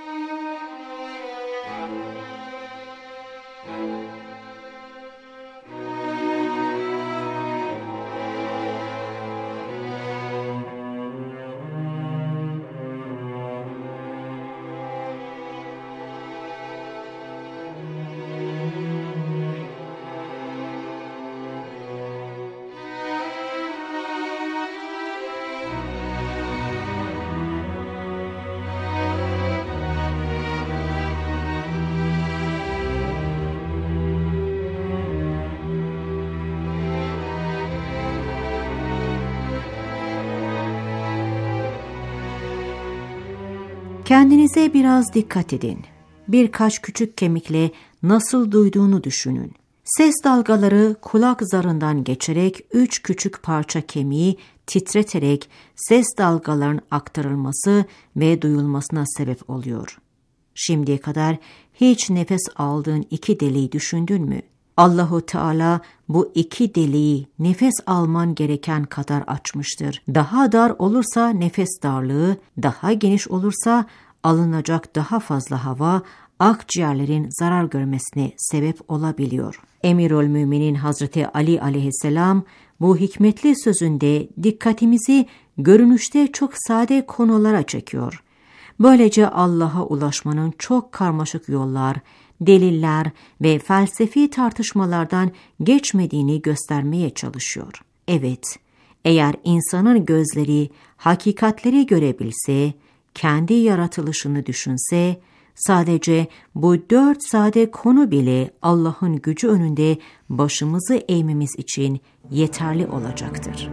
Kendinize biraz dikkat edin. Birkaç küçük kemikle nasıl duyduğunu düşünün. Ses dalgaları kulak zarından geçerek üç küçük parça kemiği titreterek ses dalgalarının aktarılması ve duyulmasına sebep oluyor. Şimdiye kadar hiç nefes aldığın iki deliği düşündün mü? Allahu Teala bu iki deliği nefes alman gereken kadar açmıştır. Daha dar olursa nefes darlığı, daha geniş olursa alınacak daha fazla hava akciğerlerin zarar görmesine sebep olabiliyor. Emirülmüminin Hazreti Ali aleyhisselam bu hikmetli sözünde dikkatimizi görünüşte çok sade konulara çekiyor. Böylece Allah'a ulaşmanın çok karmaşık yollar, deliller ve felsefi tartışmalardan geçmediğini göstermeye çalışıyor. Evet, eğer insanın gözleri hakikatleri görebilse, kendi yaratılışını düşünse, sadece bu dört sade konu bile Allah'ın gücü önünde başımızı eğmemiz için yeterli olacaktır.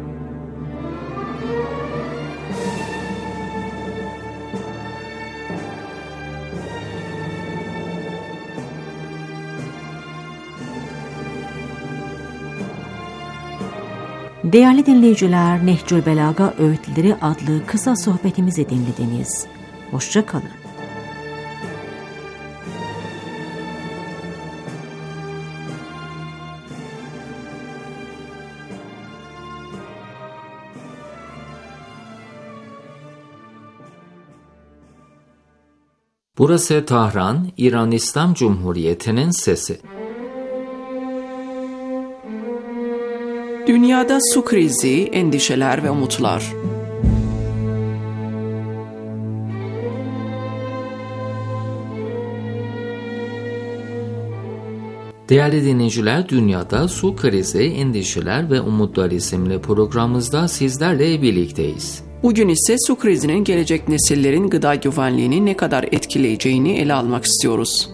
Değerli dinleyiciler, Nehcül Belaga Öğütleri adlı kısa sohbetimizi dinlediniz. Hoşça kalın. Burası Tahran, İran İslam Cumhuriyeti'nin sesi. Dünyada su krizi, endişeler ve umutlar. Değerli dinleyiciler, Dünyada Su Krizi, Endişeler ve Umutlar isimli programımızda sizlerle birlikteyiz. Bugün ise su krizinin gelecek nesillerin gıda güvenliğini ne kadar etkileyeceğini ele almak istiyoruz.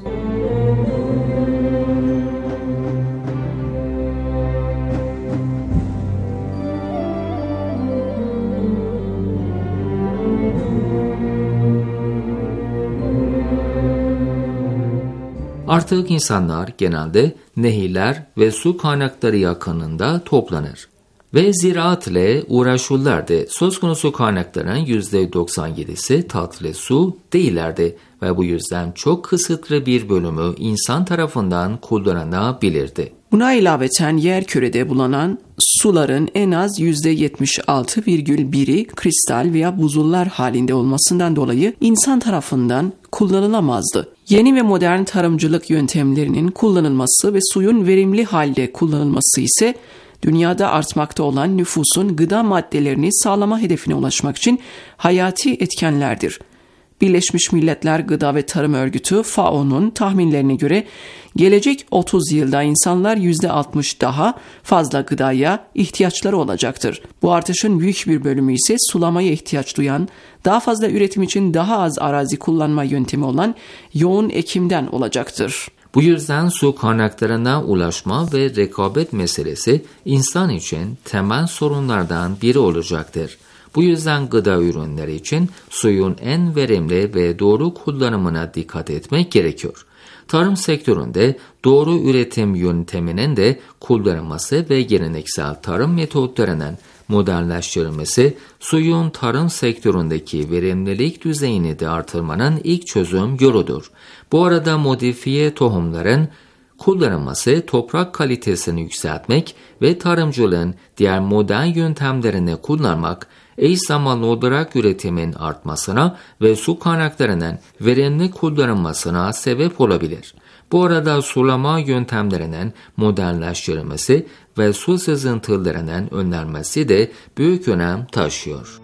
Artık insanlar genelde nehirler ve su kaynakları yakınında toplanır ve ziraatle uğraşırlardı. Söz konusu kaynakların yüzde doksan yedisi tatlı su değillerdi ve bu yüzden çok kısıtlı bir bölümü insan tarafından kullanılabilirdi. Buna ilaveten yerkürede bulunan suların en az yüzde yetmiş altı virgül biri kristal veya buzullar halinde olmasından dolayı insan tarafından kullanılamazdı. Yeni ve modern tarımcılık yöntemlerinin kullanılması ve suyun verimli halde kullanılması ise dünyada artmakta olan nüfusun gıda maddelerini sağlama hedefine ulaşmak için hayati etkenlerdir. Birleşmiş Milletler Gıda ve Tarım Örgütü F A O'nun tahminlerine göre gelecek otuz yılda insanlar yüzde altmış daha fazla gıdaya ihtiyaçları olacaktır. Bu artışın büyük bir bölümü ise sulamaya ihtiyaç duyan, daha fazla üretim için daha az arazi kullanma yöntemi olan yoğun ekimden olacaktır. Bu yüzden su kaynaklarına ulaşma ve rekabet meselesi insan için temel sorunlardan biri olacaktır. Bu yüzden gıda ürünleri için suyun en verimli ve doğru kullanımına dikkat etmek gerekiyor. Tarım sektöründe doğru üretim yönteminin de kullanılması ve geleneksel tarım metotlarının modernleştirilmesi, suyun tarım sektöründeki verimlilik düzeyini de artırmanın ilk çözüm yoludur. Bu arada modifiye tohumların kullanılması, toprak kalitesini yükseltmek ve tarımcılığın diğer modern yöntemlerini kullanmak, eş zamanlı olarak üretimin artmasına ve su kaynaklarının verimli kullanılmasına sebep olabilir. Bu arada sulama yöntemlerinin modernleştirilmesi ve su sızıntılarının önlenmesi de büyük önem taşıyor.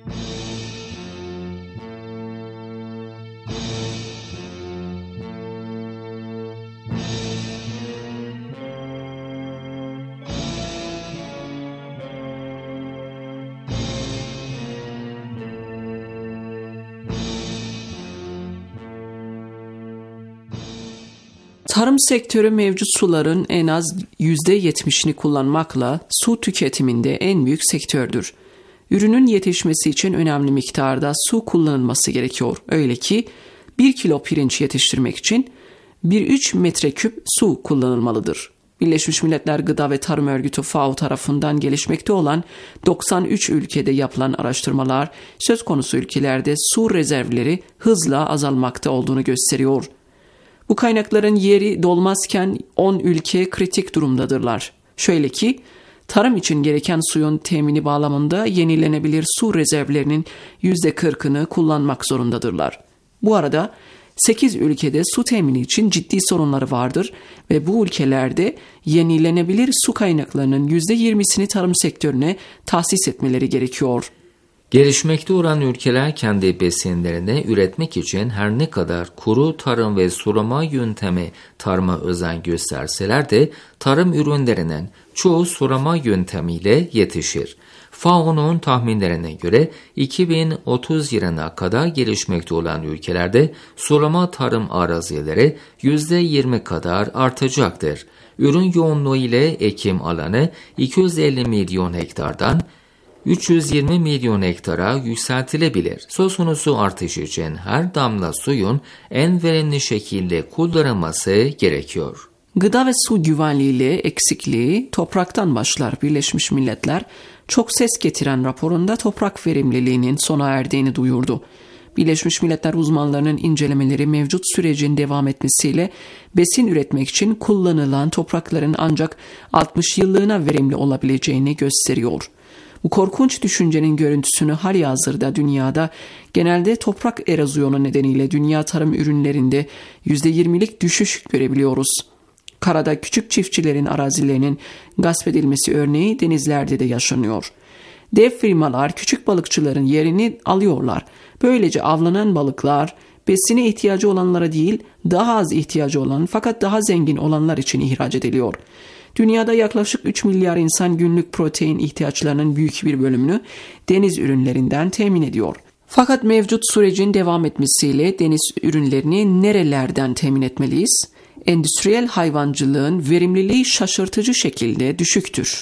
Tarım sektörü mevcut suların en az yüzde yetmişini kullanmakla su tüketiminde en büyük sektördür. Ürünün yetişmesi için önemli miktarda su kullanılması gerekiyor. Öyle ki bir kilo pirinç yetiştirmek için bir virgül üç metreküp su kullanılmalıdır. Birleşmiş Milletler Gıda ve Tarım Örgütü F A O tarafından gelişmekte olan doksan üç ülkede yapılan araştırmalar söz konusu ülkelerde su rezervleri hızla azalmakta olduğunu gösteriyor. Bu kaynakların yeri dolmazken on ülke kritik durumdadırlar. Şöyle ki, tarım için gereken suyun temini bağlamında yenilenebilir su rezervlerinin yüzde kırkını kullanmak zorundadırlar. Bu arada sekiz ülkede su temini için ciddi sorunları vardır ve bu ülkelerde yenilenebilir su kaynaklarının yüzde yirmisini tarım sektörüne tahsis etmeleri gerekiyor. Gelişmekte olan ülkeler kendi besinlerini üretmek için her ne kadar kuru tarım ve sulama yöntemi tarıma özen gösterseler de tarım ürünlerinin çoğu sulama yöntemiyle yetişir. F A O'nun tahminlerine göre iki bin otuz yılına kadar gelişmekte olan ülkelerde sulama tarım arazileri yüzde yirmi kadar artacaktır. Ürün yoğunluğu ile ekim alanı iki yüz elli milyon hektardan üç yüz yirmi milyon hektara yükseltilebilir. Söz konusu artış için her damla suyun en verimli şekilde kullanılması gerekiyor. Gıda ve su güvenliği eksikliği topraktan başlar. Birleşmiş Milletler çok ses getiren raporunda toprak verimliliğinin sona erdiğini duyurdu. Birleşmiş Milletler uzmanlarının incelemeleri mevcut sürecin devam etmesiyle besin üretmek için kullanılan toprakların ancak altmış yıllığına verimli olabileceğini gösteriyor. Bu korkunç düşüncenin görüntüsünü halihazırda dünyada genelde toprak erozyonu nedeniyle dünya tarım ürünlerinde yüzde yirmilik düşüş görebiliyoruz. Karada küçük çiftçilerin arazilerinin gasp edilmesi örneği denizlerde de yaşanıyor. Dev firmalar küçük balıkçıların yerini alıyorlar. Böylece avlanan balıklar besine ihtiyacı olanlara değil, daha az ihtiyacı olan fakat daha zengin olanlar için ihraç ediliyor. Dünyada yaklaşık üç milyar insan günlük protein ihtiyaçlarının büyük bir bölümünü deniz ürünlerinden temin ediyor. Fakat mevcut sürecin devam etmesiyle deniz ürünlerini nerelerden temin etmeliyiz? Endüstriyel hayvancılığın verimliliği şaşırtıcı şekilde düşüktür.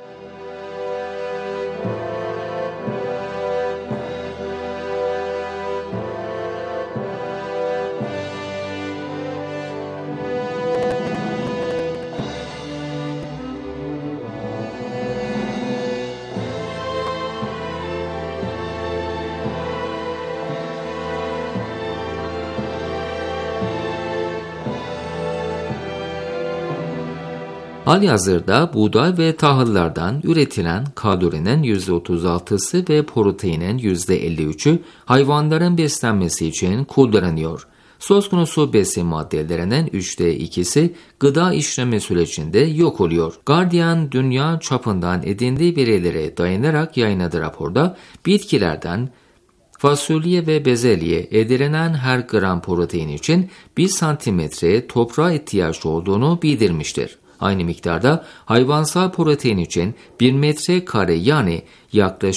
Halihazırda buğday ve tahıllardan üretilen kalorinin yüzde otuz altısı ve proteinin yüzde elli üçü hayvanların beslenmesi için kullanılıyor. Söz konusu besin maddelerinin üçte ikisi gıda işleme sürecinde yok oluyor. Guardian dünya çapından edindiği verilere dayanarak yayınladığı raporda bitkilerden fasulye ve bezelye edinilen her gram protein için bir santimetre toprağa ihtiyaç olduğunu bildirmiştir. Aynı miktarda hayvansal protein için bir metre kare yani yaklaşık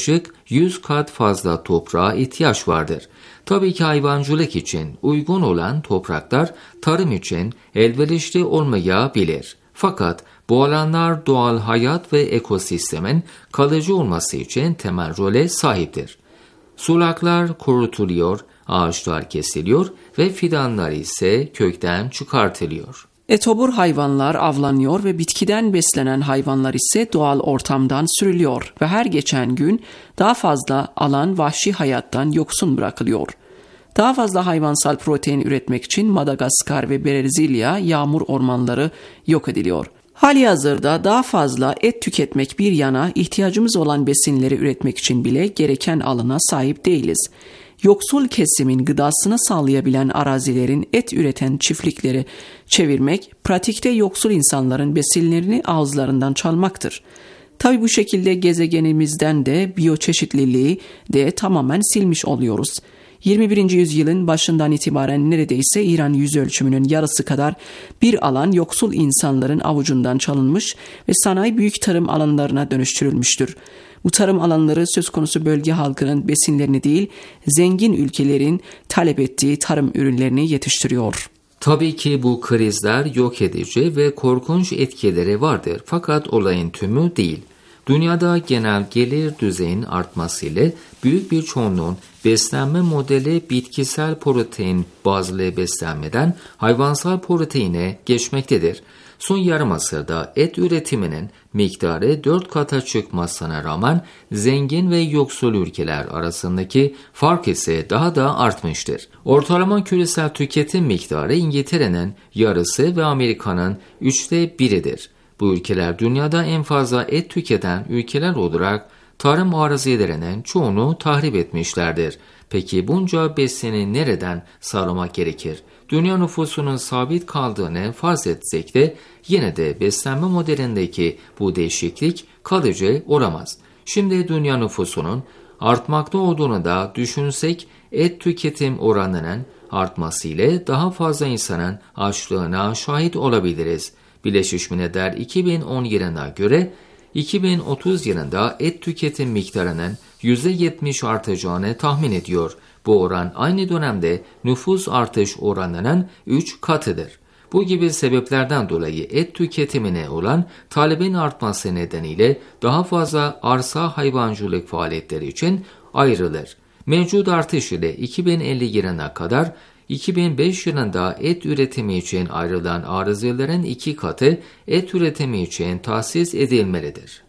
yüz kat fazla toprağa ihtiyaç vardır. Tabii ki hayvancılık için uygun olan topraklar tarım için elverişli olmayabilir. Fakat bu alanlar doğal hayat ve ekosistemin kalıcı olması için temel role sahiptir. Sulaklar kurutuluyor, ağaçlar kesiliyor ve fidanlar ise kökten çıkartılıyor. Etobur hayvanlar avlanıyor ve bitkiden beslenen hayvanlar ise doğal ortamdan sürülüyor ve her geçen gün daha fazla alan vahşi hayattan yoksun bırakılıyor. Daha fazla hayvansal protein üretmek için Madagaskar ve Brezilya yağmur ormanları yok ediliyor. Halihazırda daha fazla et tüketmek bir yana ihtiyacımız olan besinleri üretmek için bile gereken alana sahip değiliz. Yoksul kesimin gıdasını sağlayabilen arazilerin et üreten çiftlikleri çevirmek, pratikte yoksul insanların besinlerini ağızlarından çalmaktır. Tabii bu şekilde gezegenimizden de biyoçeşitliliği de tamamen silmiş oluyoruz. yirmi birinci yüzyılın başından itibaren neredeyse İran yüzölçümünün yarısı kadar bir alan yoksul insanların avucundan çalınmış ve sanayi büyük tarım alanlarına dönüştürülmüştür. Bu tarım alanları söz konusu bölge halkının besinlerini değil, zengin ülkelerin talep ettiği tarım ürünlerini yetiştiriyor. Tabii ki bu krizler yok edici ve korkunç etkileri vardır fakat olayın tümü değil. Dünyada genel gelir düzeyinin artmasıyla büyük bir çoğunluğun beslenme modeli bitkisel protein bazlı beslenmeden hayvansal proteine geçmektedir. Son yarım asırda et üretiminin miktarı dört kata çıkmasına rağmen zengin ve yoksul ülkeler arasındaki fark ise daha da artmıştır. Ortalama küresel tüketim miktarı İngiltere'nin yarısı ve Amerika'nın üçte biridir. Bu ülkeler dünyada en fazla et tüketen ülkeler olarak tarım arazilerinin çoğunu tahrip etmişlerdir. Peki bunca besini nereden sağlamak gerekir? Dünya nüfusunun sabit kaldığını farz etsek de yine de beslenme modelindeki bu değişiklik kalıcı olamaz. Şimdi dünya nüfusunun artmakta olduğunu da düşünsek et tüketim oranının artmasıyla daha fazla insanın açlığına şahit olabiliriz. Birleşmiş Milletler iki bin on yılına göre iki bin otuz yılında et tüketim miktarının yüzde yetmiş artacağını tahmin ediyor. Bu oran aynı dönemde nüfus artış oranının üç katıdır. Bu gibi sebeplerden dolayı et tüketimine olan talebin artması nedeniyle daha fazla arsa hayvancılık faaliyetleri için ayrılır. Mevcut artış ile iki bin elli yılına kadar iki bin beş yılında et üretimi için ayrılan arazilerin iki katı et üretimi için tahsis edilmelidir.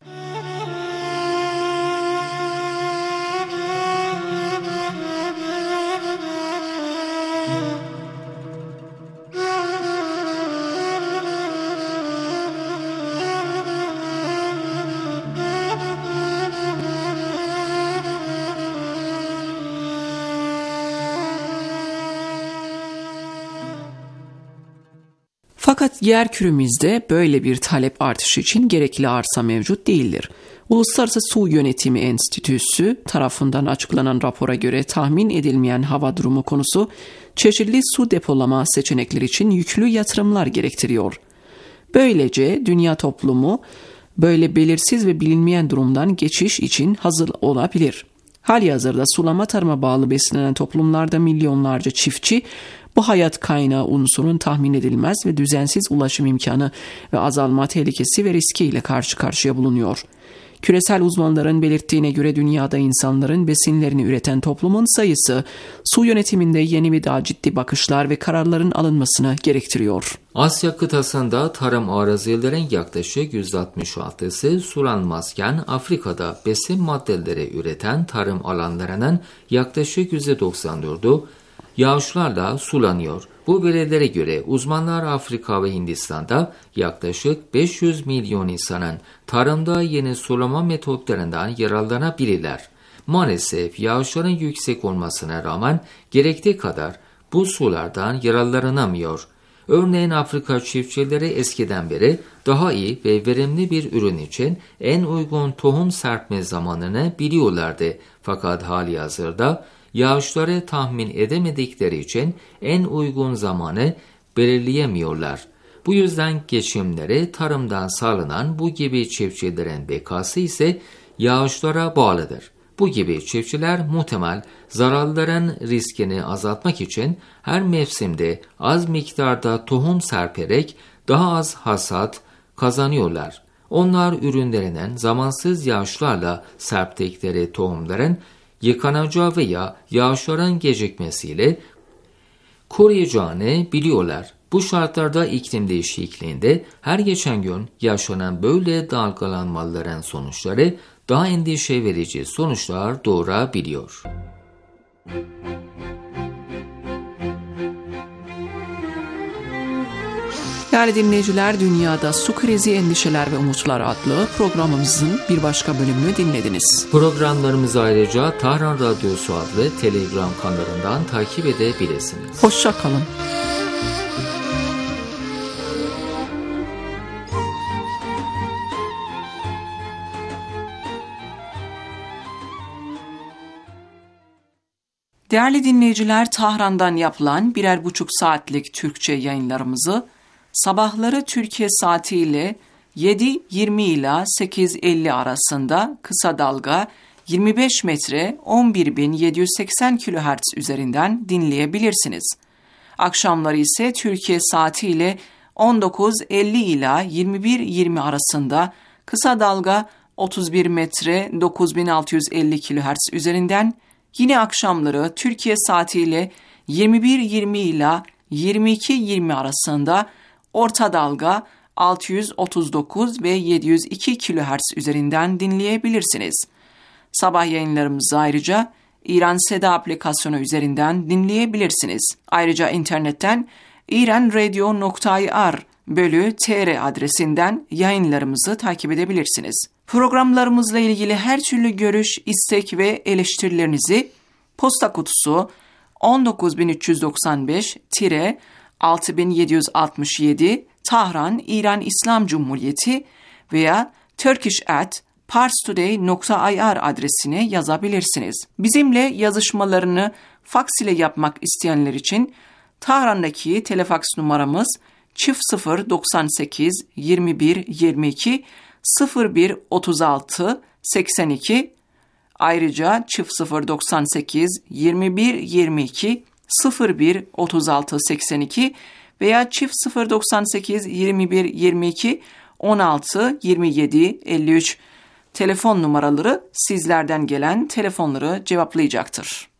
Fakat yer küremizde böyle bir talep artışı için gerekli arsa mevcut değildir. Uluslararası Su Yönetimi Enstitüsü tarafından açıklanan rapora göre tahmin edilmeyen hava durumu konusu çeşitli su depolama seçenekleri için yüklü yatırımlar gerektiriyor. Böylece dünya toplumu böyle belirsiz ve bilinmeyen durumdan geçiş için hazır olabilir. Halihazırda sulama tarıma bağlı beslenen toplumlarda milyonlarca çiftçi bu hayat kaynağı unsurun tahmin edilmez ve düzensiz ulaşım imkanı ve azalma tehlikesi ve riskiyle karşı karşıya bulunuyor. Küresel uzmanların belirttiğine göre dünyada insanların besinlerini üreten toplumun sayısı su yönetiminde yeni ve daha ciddi bakışlar ve kararların alınmasını gerektiriyor. Asya kıtasında tarım arazilerin yaklaşık yüzde altmış altısı sulanmazken Afrika'da besin maddeleri üreten tarım alanlarının yaklaşık yüzde doksan dördü yağışlarla sulanıyor. Bu verilere göre uzmanlar Afrika ve Hindistan'da yaklaşık beş yüz milyon insanın tarımda yeni sulama metotlarından yararlanabilirler. Maalesef yağışların yüksek olmasına rağmen gerektiği kadar bu sulardan yararlanamıyor. Örneğin Afrika çiftçileri eskiden beri daha iyi ve verimli bir ürün için en uygun tohum serpme zamanını biliyorlardı. Fakat halihazırda yağışları tahmin edemedikleri için en uygun zamanı belirleyemiyorlar. Bu yüzden geçimleri tarımdan sağlanan bu gibi çiftçilerin bekası ise yağışlara bağlıdır. Bu gibi çiftçiler muhtemel zararların riskini azaltmak için her mevsimde az miktarda tohum serperek daha az hasat kazanıyorlar. Onlar ürünlerinin zamansız yağışlarla serptikleri tohumların yıkanacağı veya yağışların gecikmesiyle kuruyacağını biliyorlar. Bu şartlarda iklim değişikliğinde her geçen gün yaşanan böyle dalgalanmaların sonuçları daha endişe verici sonuçlar doğurabiliyor. Değerli dinleyiciler, Dünyada Su Krizi, Endişeler ve Umutlar adlı programımızın bir başka bölümünü dinlediniz. Programlarımızı ayrıca Tahran Radyosu adlı Telegram kanalından takip edebilirsiniz. Hoşça kalın. Değerli dinleyiciler, Tahran'dan yapılan birer buçuk saatlik Türkçe yayınlarımızı sabahları Türkiye saatiyle yedi yirmi ila sekiz elli arasında kısa dalga yirmi beş metre on bir bin yedi yüz seksen kilohertz üzerinden dinleyebilirsiniz. Akşamları ise Türkiye saatiyle on dokuz elli ila yirmi bir yirmi arasında kısa dalga otuz bir metre dokuz bin altı yüz elli kilohertz üzerinden, yine akşamları Türkiye saatiyle yirmi bir yirmi ila yirmi iki yirmi arasında orta dalga altı yüz otuz dokuz ve yedi yüz iki kilohertz üzerinden dinleyebilirsiniz. Sabah yayınlarımızı ayrıca İran Seda aplikasyonu üzerinden dinleyebilirsiniz. Ayrıca internetten iranradio nokta ir bölü tr adresinden yayınlarımızı takip edebilirsiniz. Programlarımızla ilgili her türlü görüş, istek ve eleştirilerinizi posta kutusu on dokuz bin üç yüz doksan beş altı bin yedi yüz altmış yedi Tahran, İran İslam Cumhuriyeti veya turkish at parstoday nokta ir adresine yazabilirsiniz. Bizimle yazışmalarını faks ile yapmak isteyenler için Tahran'daki telefaks numaramız çift sıfır doksan sekiz yirmi bir yirmi iki sıfır bir otuz altı seksen iki, ayrıca çift sıfır doksan sekiz yirmi bir yirmi iki sıfır bir otuz altı seksen iki veya çift sıfır doksan sekiz yirmi bir yirmi iki on altı yirmi yedi elli üç telefon numaraları sizlerden gelen telefonları cevaplayacaktır.